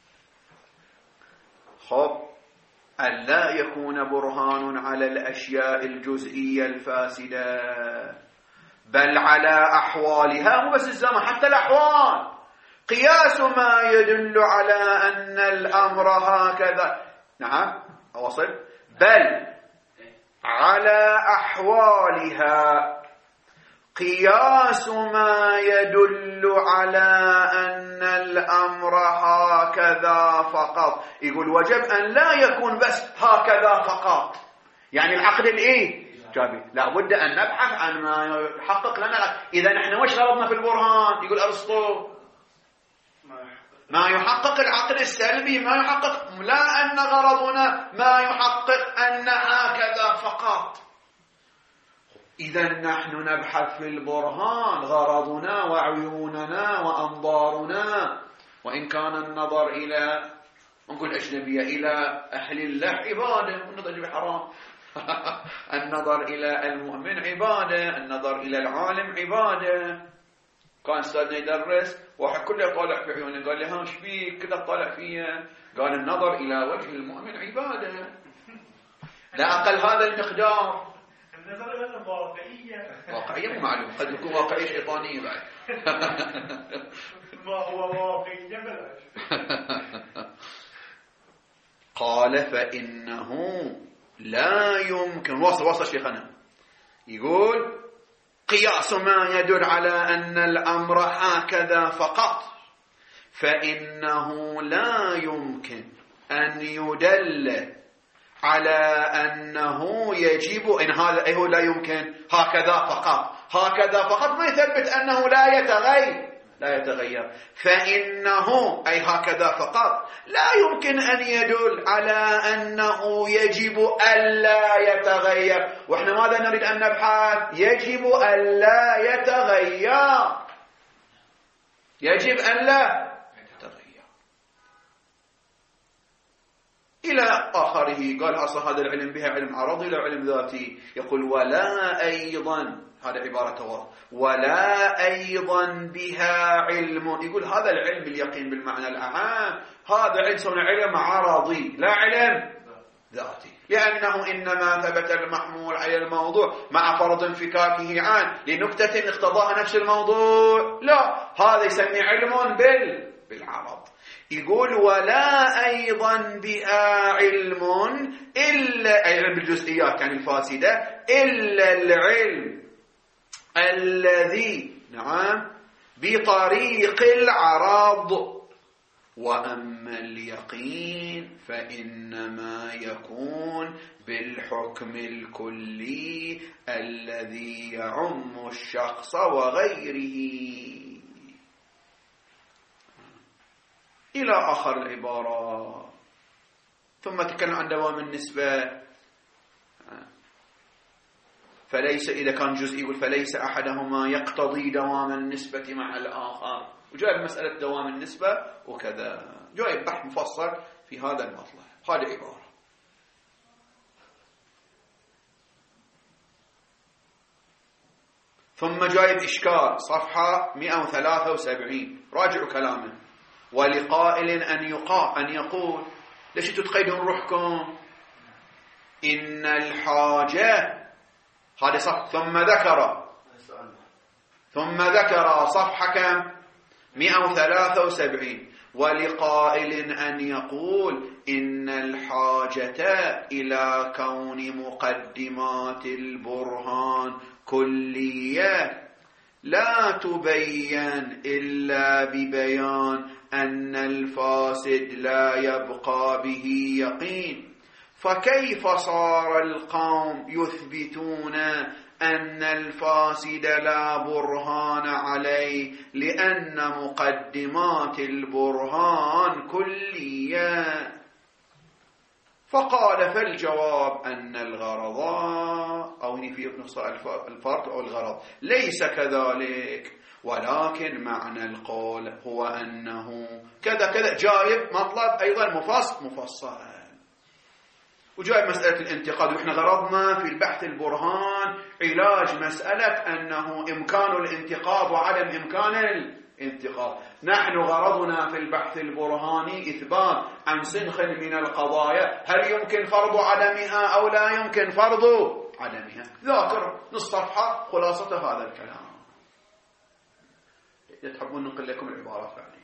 خب أن لا يكون برهان على الأشياء الجزئية الفاسدة بل على أحوالها، مو بس الزمان، حتى الأحوال. قياس ما يدل على أن الأمر هكذا، نعم أوصل، بل على أحوالها. قياس ما يدل على أن الأمر هكذا فقط. يقول وجب أن لا يكون بس هكذا فقط، يعني العقد الإيه جابي، لا بد أن نبحث عن ما يحقق لنا. إذا نحن وش غرضنا في البرهان؟ يقول أرسطو ما يحقق العقد السلبي، ما يحقق، لا أن غرضنا ما يحقق أن هكذا فقط. إذا نحن نبحث في البرهان غرضنا وعيوننا وأنظارنا، وإن كان النظر إلى نقول أجنبية إلى أهل الله عبادة، النظر بحرام. النظر إلى المؤمن عبادة، النظر إلى العالم عبادة. كان استاذنا يدرس واحد كله طالع في عيونه، قال لي ها ايش بيك كذا طالع فيها؟ قال النظر الى وجه المؤمن عباده، لا اقل هذا المقدار. النظر الى الواقعيه، واقعيه مو معلوم، قد يكون واقعيه شيطانيه بعد. ما هو واقعيه بلاش. قال فانه لا يمكن، وصل وصل شيخنا، يقول قياس ما يدل على أن الأمر هكذا فقط، فإنه لا يمكن أن يدل على أنه يجب، إن هذا أيه لا يمكن هكذا فقط، هكذا فقط ما يثبت أنه لا يتغير لا يتغير فإنه أي هكذا فقط لا يمكن أن يدل على أنه يجب ألا يتغير. وإحنا ماذا نريد أن نبحث؟ يجب ألا يتغير، يجب ألا يتغير إلى آخره. قال أصلا هذا العلم بها علم عرضي لا علم ذاتي. يقول ولا أيضا، هذا عبارة ورا، ولا أيضا بها علم. يقول هذا العلم باليقين بالمعنى الأعام، هذا علم علم عرضي لا علم ذاتي، لأنه إنما ثبت المحمول على الموضوع مع فرض انفكاكه عن لنكتة اقتضاها نفس الموضوع. لا، هذا يسمي علم بال بالعرض. يقول ولا أيضا بها علم إلا أي علم بالجزئيات يعني الفاسدة، إلا العلم الذي نعم بطريق العرض. وأما اليقين فإنما يكون بالحكم الكلي الذي يعم الشخص وغيره إلى آخر العبارة. ثم تكلم عن دوام النسبة، فليس إذا كان جزئي يقول فليس أحدهما يقتضي دوام النسبة مع الآخر، وجايب مسألة دوام النسبة وكذا، جايب بحث مفصل في هذا المطلب. هذه عبارة. ثم جايب إشكال صفحة مئة وثلاثة وسبعين، راجعوا كلامه. ولقائل أن يقال أن يقول ليش تتقيدون روحكم؟ إن الحاجة هذا صف. ثم ذكر ثم ذكر صفحة كم؟ مئة وثلاثة وسبعين. ولقائل أن يقول إن الحاجة إلى كون مقدمات البرهان كلية لا تبين إلا ببيان أن الفاسد لا يبقى به يقين، فكيف صار القوم يثبتون أن الفاسد لا برهان عليه لأن مقدمات البرهان كلية؟ فقال فالجواب أن الغرض أو في نص الفرد أو الغرض ليس كذلك، ولكن معنى القول هو أنه كذا كذا. جايب مطلب أيضا مفصل مفصل، وجايب مسألة الانتقاد. وإحنا غرضنا في البحث البرهان علاج مسألة أنه إمكان الانتقاد وعدم إمكان الانتقاد. نحن غرضنا في البحث البرهاني إثبات عن سنخ من القضايا هل يمكن فرض عدمها أو لا يمكن فرض عدمها. ذاكر نص صفحة خلاصة هذا الكلام. إذا تحبون ننقل لكم العبارات بعدين.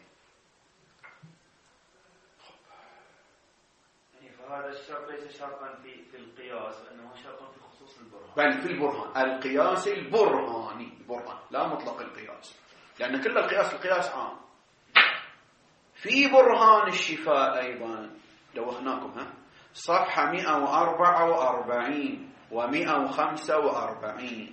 هذا الشرط ليس شرطا في في القياس، وانما شرطا في خصوص البرهان. بل في البرهان، القياس البرهاني، البرهان لا مطلق القياس، لأن كل القياس القياس عام. في برهان الشفاء أيضا دوخناكم ها صفحة مئة وأربعة وأربعين ومئة وخمسة وأربعين.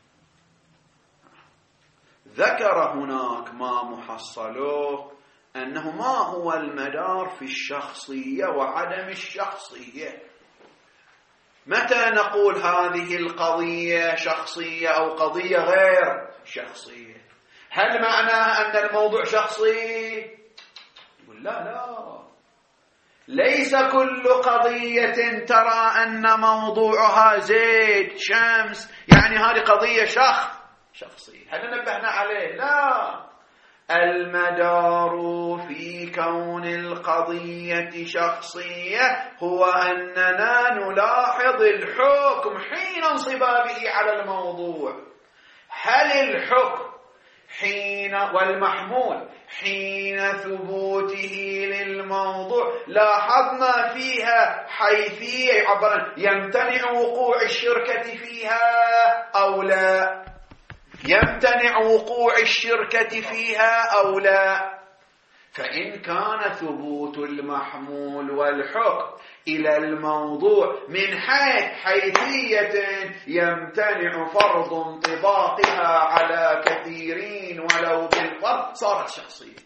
ذكر هناك ما محصله أنه ما هو المدار في الشخصية وعدم الشخصية. متى نقول هذه القضية شخصية أو قضية غير شخصية؟ هل معناها أن الموضوع شخصي؟ يقول لا لا، ليس كل قضية ترى أن موضوعها زيد شمس يعني هذه قضية شخص شخصية. هل نبهنا عليه؟ لا، المدار في كون القضية شخصية هو أننا نلاحظ الحكم حين انصبابه على الموضوع. هل الحكم حين والمحمول حين ثبوته للموضوع لاحظنا فيها حيثية عبرا يمتنع وقوع الشركة فيها أو لا؟ يمتنع وقوع الشركة فيها أو لا؟ فإن كان ثبوت المحمول والحكم إلى الموضوع من حيث حيثية يمتنع فرض انطباقها على كثيرين ولو بالفرض صارت شخصية.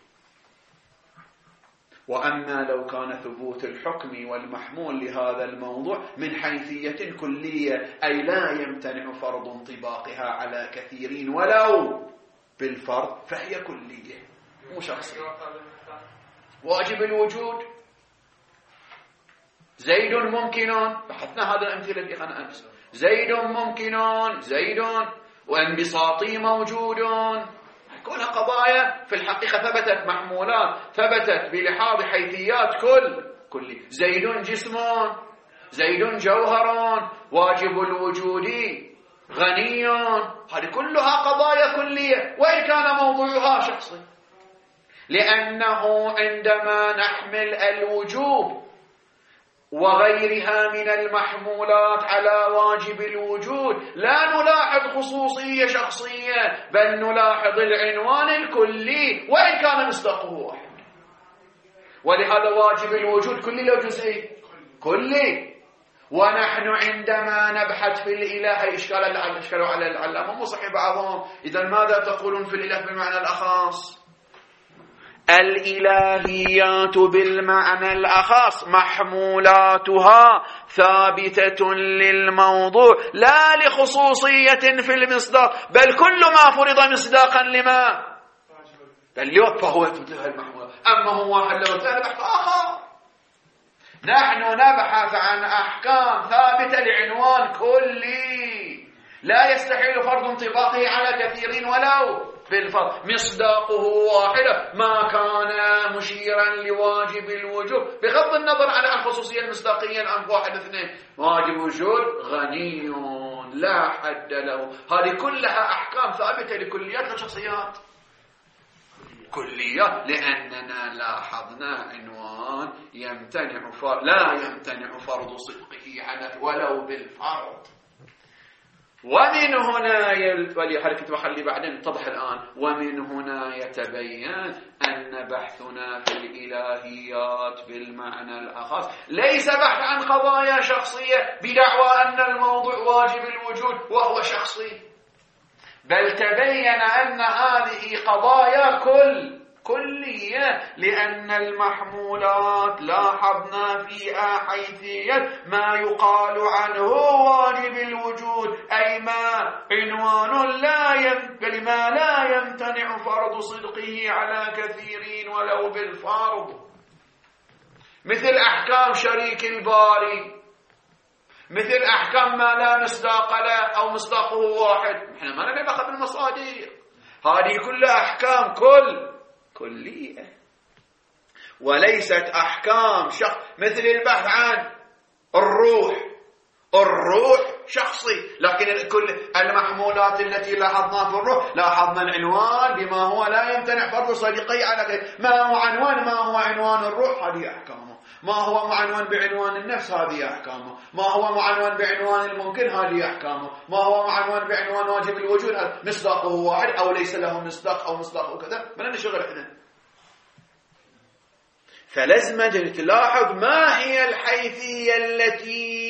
وأما لو كان ثبوت الحكم والمحمول لهذا الموضوع من حيثية كلية أي لا يمتنع فرض انطباقها على كثيرين ولو بالفرض فهي كلية مو شخصية. واجب الوجود زيد ممكن، بحثنا هذا الأمثلة اللي أنا أمس. زيد ممكن زيد وانبساطي موجود، كلها قضايا في الحقيقة ثبتت محمولات، ثبتت بلحاظ حيثيات كل كلي. زيد جسم زيد جوهر واجب الوجود غني، هذه كلها قضايا كلية وإن كان موضوعها شخصي. لأنه عندما نحمل الوجوب وغيرها من المحمولات على واجب الوجود لا نلاحظ خصوصية شخصية، بل نلاحظ العنوان الكلي وإن كان مصداقه واحد. ولهذا واجب الوجود كلي لو جزئي كلي. ونحن عندما نبحث في الإله إشكال الإشكال على العلامة مو صحيح بعضهم. إذا ماذا تقولون في الإله بالمعنى الأخص؟ الإلهيات بالمعنى الأخص محمولاتها ثابتة للموضوع لا لخصوصية في المصداق، بل كل ما فرض مصداقا لما بل فهو يثبت المحمولات. أما هو واحد لو ثاني بحث آخر. نحن نبحث عن أحكام ثابتة لعنوان كلي لا يستحيل فرض انطباقه على كثيرين ولو بالفرض. مصداقه واحدة ما كان مشيرا لواجب الوجوب بغض النظر عن الخصوصية المصداقية الآن واحد اثنين. واجب وجود غني لا حد له. هذه كلها أحكام ثابتة لكليات وشخصيات كليات، لأننا لاحظنا عنوان يمتنع فرض لا يمتنع فرض صدقه على ولو بالفرض. ومن هنا يل... ولي حركة بخلي بعدين اتضح الآن. ومن هنا يتبين أن بحثنا في الإلهيات بالمعنى الأخص ليس بحث عن قضايا شخصية بدعوى أن الموضوع واجب الوجود وهو شخصي، بل تبين أن هذه قضايا كل كلية، لأن المحمولات لاحظنا فيها حيثية ما يقال عنه واجب الوجود، أي ما عنوان لا يم... ما لا يمتنع فرض صدقه على كثيرين ولو بالفرض، مثل أحكام شريك الباري، مثل أحكام ما لا مصداق له أو مصداقه واحد. إحنا ما نبي نأخذ المصادر، هذه كلها أحكام كل كلية وليست أحكام شخص. مثل البحث عن الروح، الروح شخصي، لكن كل المحمولات التي لاحظنا في الروح لاحظنا العنوان بما هو لا يمتنع فرض صديقي على غير. ما هو عنوان ما هو عنوان الروح هذه أحكامه، ما هو معنوان بعنوان النفس هذه أحكامه، ما هو معنوان بعنوان الممكن هذه أحكامه، ما هو معنوان بعنوان واجب الوجود مصداقه واحد أو ليس له مصداق أو مصداقه كذا. ما نشغل احنا. فلازم تلاحظ ما هي الحيثية التي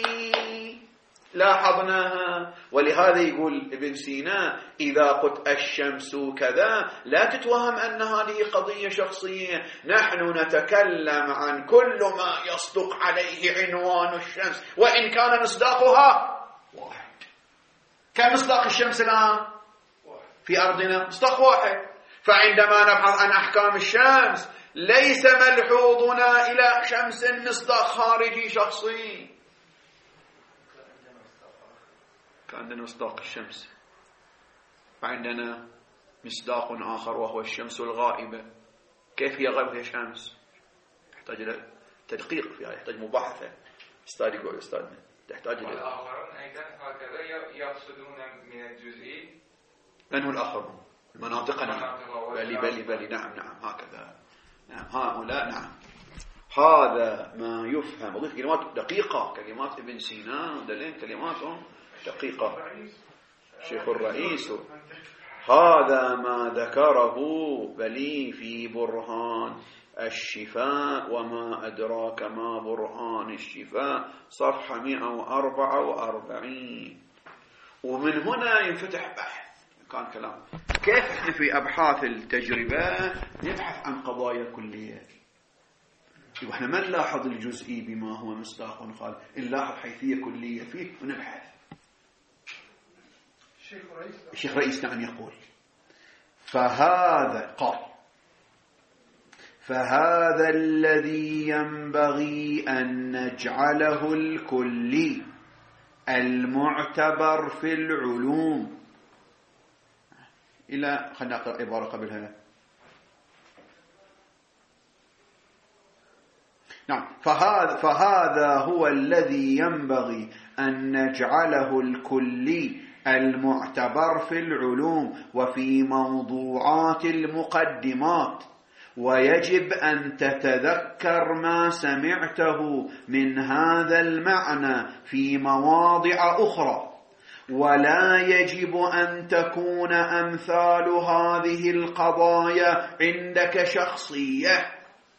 لاحظناها. ولهذا يقول ابن سينا إذا قلت الشمس كذا لا تتوهم أن هذه قضية شخصية، نحن نتكلم عن كل ما يصدق عليه عنوان الشمس وإن كان مصداقها واحد. كم مصداق الشمس الآن في أرضنا؟ مصداق واحد. فعندما نبحث عن أحكام الشمس ليس ملحوظنا إلى شمس مصداق خارجي شخصي. عندنا مصداق الشمس وعندنا مصداق آخر وهو الشمس الغائبة. كيف هي غائبة هي شمس؟ يحتاج إلى تدقيق فيها، يحتاج مباحثة. أستاذ يقول أستاذنا تحتاج إلى والآخرون أيضا هكذا يقصدون من الجزئي. من هو الآخرون؟ مناطقنا. بلي بلي بلي نعم نعم هكذا. نعم هؤلاء نعم. هذا ما يفهم. أضيف كلمات دقيقة، كلمات ابن سينا ودلين كلماتهم دقيقة. شيخ الرئيس هذا ما ذكره بلي في برهان الشفاء وما أدراك ما برهان الشفاء صفحة مئة وأربعة وأربعين. ومن هنا ينفتح بحث. كان كلام كيف احنا في أبحاث التجربة نبحث عن قضايا كلية، واحنا ما نلاحظ الجزئي بما هو مصداق ونقال، نلاحظ حيثية كلية فيه ونبحث. الشيخ رئيس نعم يقول فهذا قال فهذا الذي ينبغي أن نجعله الكلي المعتبر في العلوم. إلى خلنا نقرأ عبارة قبلها. نعم فهذا, فهذا هو الذي ينبغي أن نجعله الكلي المعتبر في العلوم وفي موضوعات المقدمات، ويجب أن تتذكر ما سمعته من هذا المعنى في مواضع أخرى، ولا يجب أن تكون أمثال هذه القضايا عندك شخصية،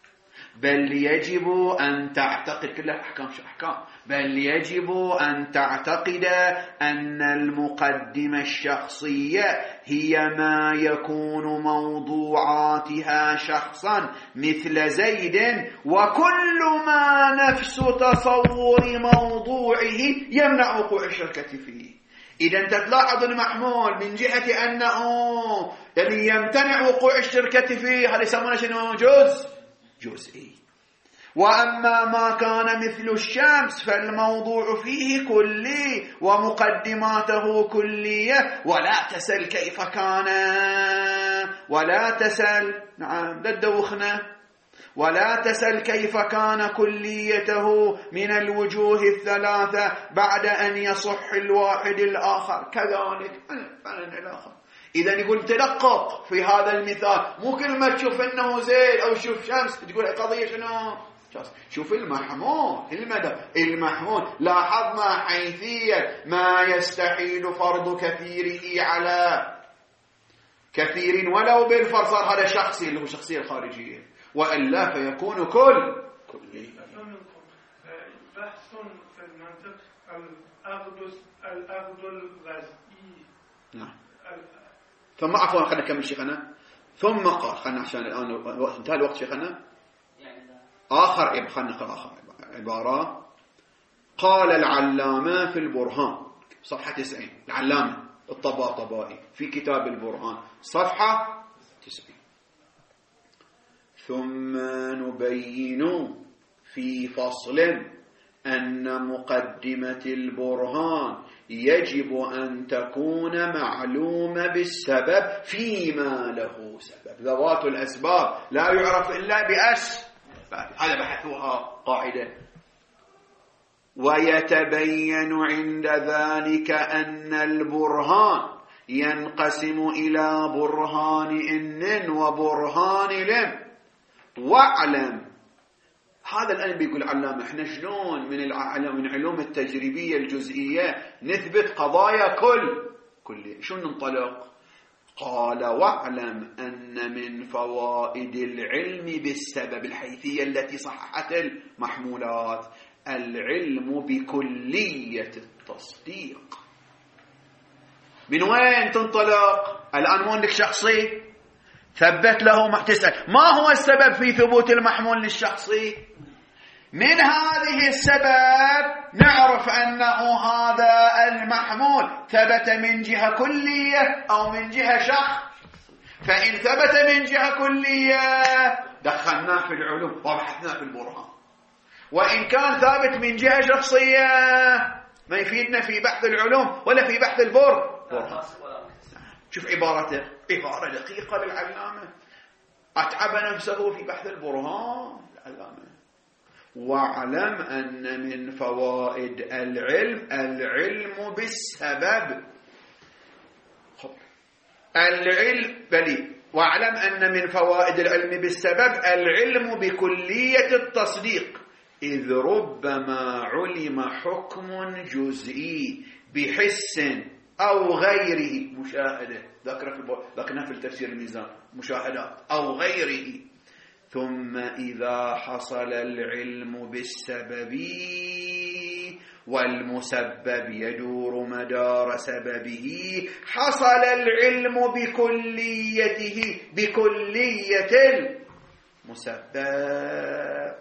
بل يجب أن تعتقد، كلها أحكام شو أحكام، بل يجب أن تعتقد أن المقدمة الشخصية هي ما يكون موضوعاتها شخصا مثل زيد، وكل ما نفس تصور موضوعه يمنع وقوع الشركة فيه. إذا أنت تلاحظ المحمول من جهة أنه يعني يمتنع وقوع الشركة فيه، هذا يسمونه شنو؟ جزء جزئي. وأما ما كان مثل الشمس فالموضوع فيه كلي ومقدماته كلية، ولا تسل كيف كان، ولا تسل نعم لا تدوخنا، ولا تسل كيف كان كليته من الوجوه الثلاثة بعد أن يصح الواحد الآخر كذلك فعلا الآخر. إذا يقول تدقق في هذا المثال، مو كل ما تشوف أنه زيد أو شوف شمس تقول قضية شنو؟ شوف المحمول، المدى المحمول، لاحظنا حيثية ما يستحيل فرض كثيره على كثير ولو بالفرض، صار هذا شخصي اللي هو الشخصية الخارجية، وإلا فيكون كل كلي. بحث في المنطق الأخذ الأخذ الغزئي. نعم. ثم عفوا خلينا نكمل شيخنا. ثم قال، خلينا عشان الآن انتهى الوقت شيخنا. آخر خلينا نقرأ آخر عبارة. قال العلامة في البرهان صفحة تسعين، العلامة الطباطبائي في كتاب البرهان صفحة تسعين: ثم نبين في فصل أن مقدمة البرهان يجب أن تكون معلومة بالسبب فيما له سبب. ذوات الأسباب لا يعرف إلا بأس، هذا بحثوها قاعدة. ويتبين عند ذلك أن البرهان ينقسم إلى برهان إن وبرهان لم. واعلم، هذا الآن بيقول علامة احنا شلون من من علوم التجريبية الجزئية نثبت قضايا كل كل شلون ننطلق؟ قال واعلم أن من فوائد العلم بالسبب، الحيثية التي صححت المحمولات، العلم بكلية التصديق. من وين تنطلق؟ الآن مو عندك شخصي ثبت له ما تسأل ما هو السبب في ثبوت المحمول للشخصي؟ من هذه السبب نعرف أنه هذا المحمول ثبت من جهة كلية أو من جهة شخص. فإن ثبت من جهة كلية دخلناه في العلوم وبحثناه في البرهان، وإن كان ثابت من جهة شخصية ما يفيدنا في بحث العلوم ولا في بحث البر. شوف عبارته، عبارة دقيقة للعلامة، أتعب نفسه في بحث البرهان العلامة. واعلم أن من فوائد العلم العلم بالسبب. العلم بلي واعلم أن من فوائد العلم بالسبب العلم بكلية التصديق، إذ ربما علم حكم جزئي بحس أو غيره، مشاهدة ذكرنا في التفسير الميزان، مشاهدات أو غيره، ثم إذا حصل العلم بالسبب والمسبب يدور مدار سببه حصل العلم بكليته بكلية المسبب.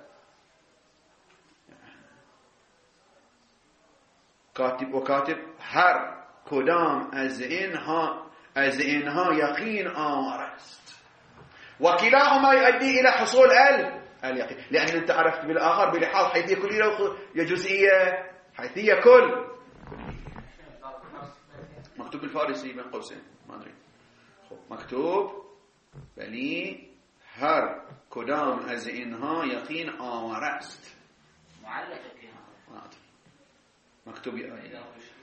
كاتب وكاتب هر کدام از اینها از اینها یقین آمار است، وكلاهما يؤدي إلى حصول ال اليقين، لأن أنت عرفت بالآخر بلحاظ حيثية كلية يا جزئية، حيثية كل مكتوب بالفارسي بين قوسين ما أدري مكتوب بلی هر کدام از اینها یقین آمار است، معلقة فيها مكتوب آية.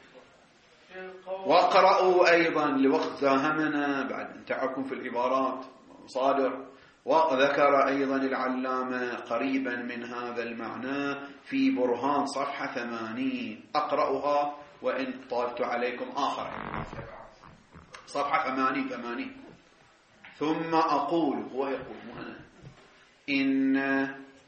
واقرأوا أيضا لوقت داهمنا بعد أن تعبكم في العبارات مصادر، وذكر أيضا العلامة قريبا من هذا المعنى في برهان صفحة ثمانين، أقرأها وإن طالت عليكم آخر صفحة ثمانين ثمانين. ثم أقول، هو يقول مو أنا، إن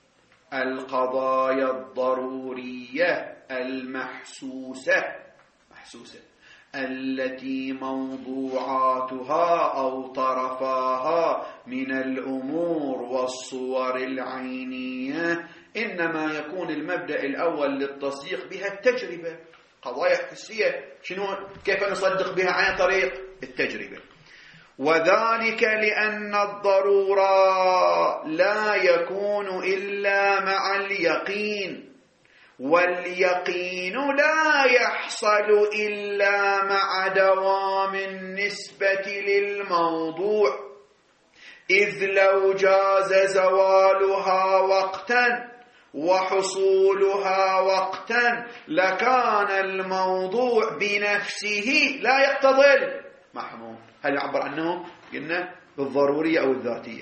القضايا الضرورية المحسوسة محسوسة التي موضوعاتها أو طرفاها من الأمور والصور العينية إنما يكون المبدأ الأول للتصديق بها التجربة. قضايا حسية شنو كيف نصدق بها عن طريق التجربة، وذلك لأن الضرورة لا يكون إلا مع اليقين، واليقين لا يحصل إلا مع دوام النسبة للموضوع، إذ لو جاز زوالها وقتا وحصولها وقتا لكان الموضوع بنفسه لا يقتضي المحمول. هل يعبر عنه قلنا بالضرورية أو الذاتية.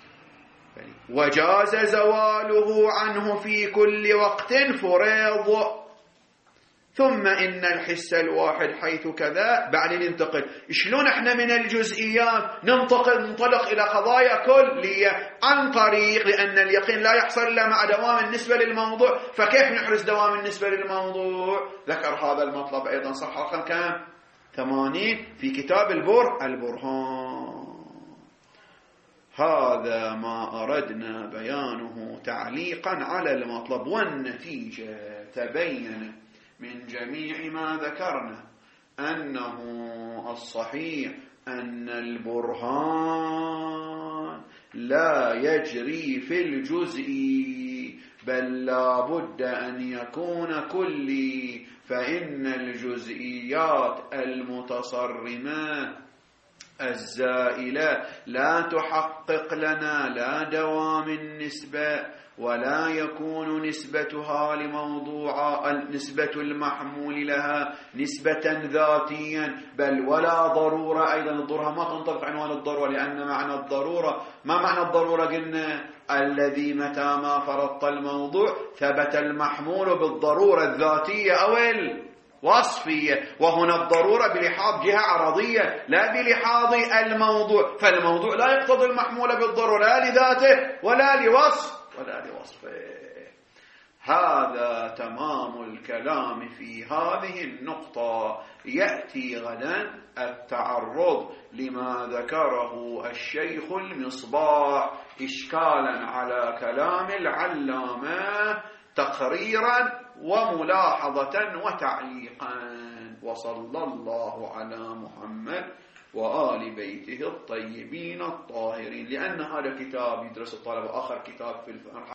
وجاز زواله عنه في كل وقت فريض. ثم إن الحس الواحد حيث كذا بعدين ننتقل شلون احنا من الجزئيات ننتقل ننطلق إلى قضايا كلية عن طريق، لأن اليقين لا يحصل إلا مع دوام النسبة للموضوع. فكيف نحرز دوام النسبة للموضوع؟ ذكر هذا المطلب أيضا صفحة رقم كم؟ ثمانين في كتاب البر البرهان. هذا ما أردنا بيانه تعليقا على المطلب، والنتيجة تبين من جميع ما ذكرنا أنه الصحيح أن البرهان لا يجري في الجزء، بل لا بد أن يكون كلي، فإن الجزئيات المتصرمة الزائلة لا تحقق لنا لا دوام النسبة، ولا يكون نسبتها لموضوع نسبة المحمول لها نسبة ذاتيا، بل ولا ضرورة. أيضا الضرورة ما تنطبق عنوان الضرورة، لأن معنى الضرورة ما معنى الضرورة؟ قلنا الذي متى ما فرضت الموضوع ثبت المحمول بالضرورة الذاتية أو الوصفية، وهنا الضرورة بلحاظ جهة عرضية لا بلحاظ الموضوع، فالموضوع لا يقتضي المحمول بالضرورة لا لذاته ولا لوصف ولا لوصفه. هذا تمام الكلام في هذه النقطة. يأتي غدا التعرض لما ذكره الشيخ المصباح إشكالا على كلام العلامة، تقريرا وملاحظة وتعليقا. وصلى الله على محمد وآل بيته الطيبين الطاهرين. لأن هذا كتاب يدرس الطلبة، آخر كتاب في الفقه.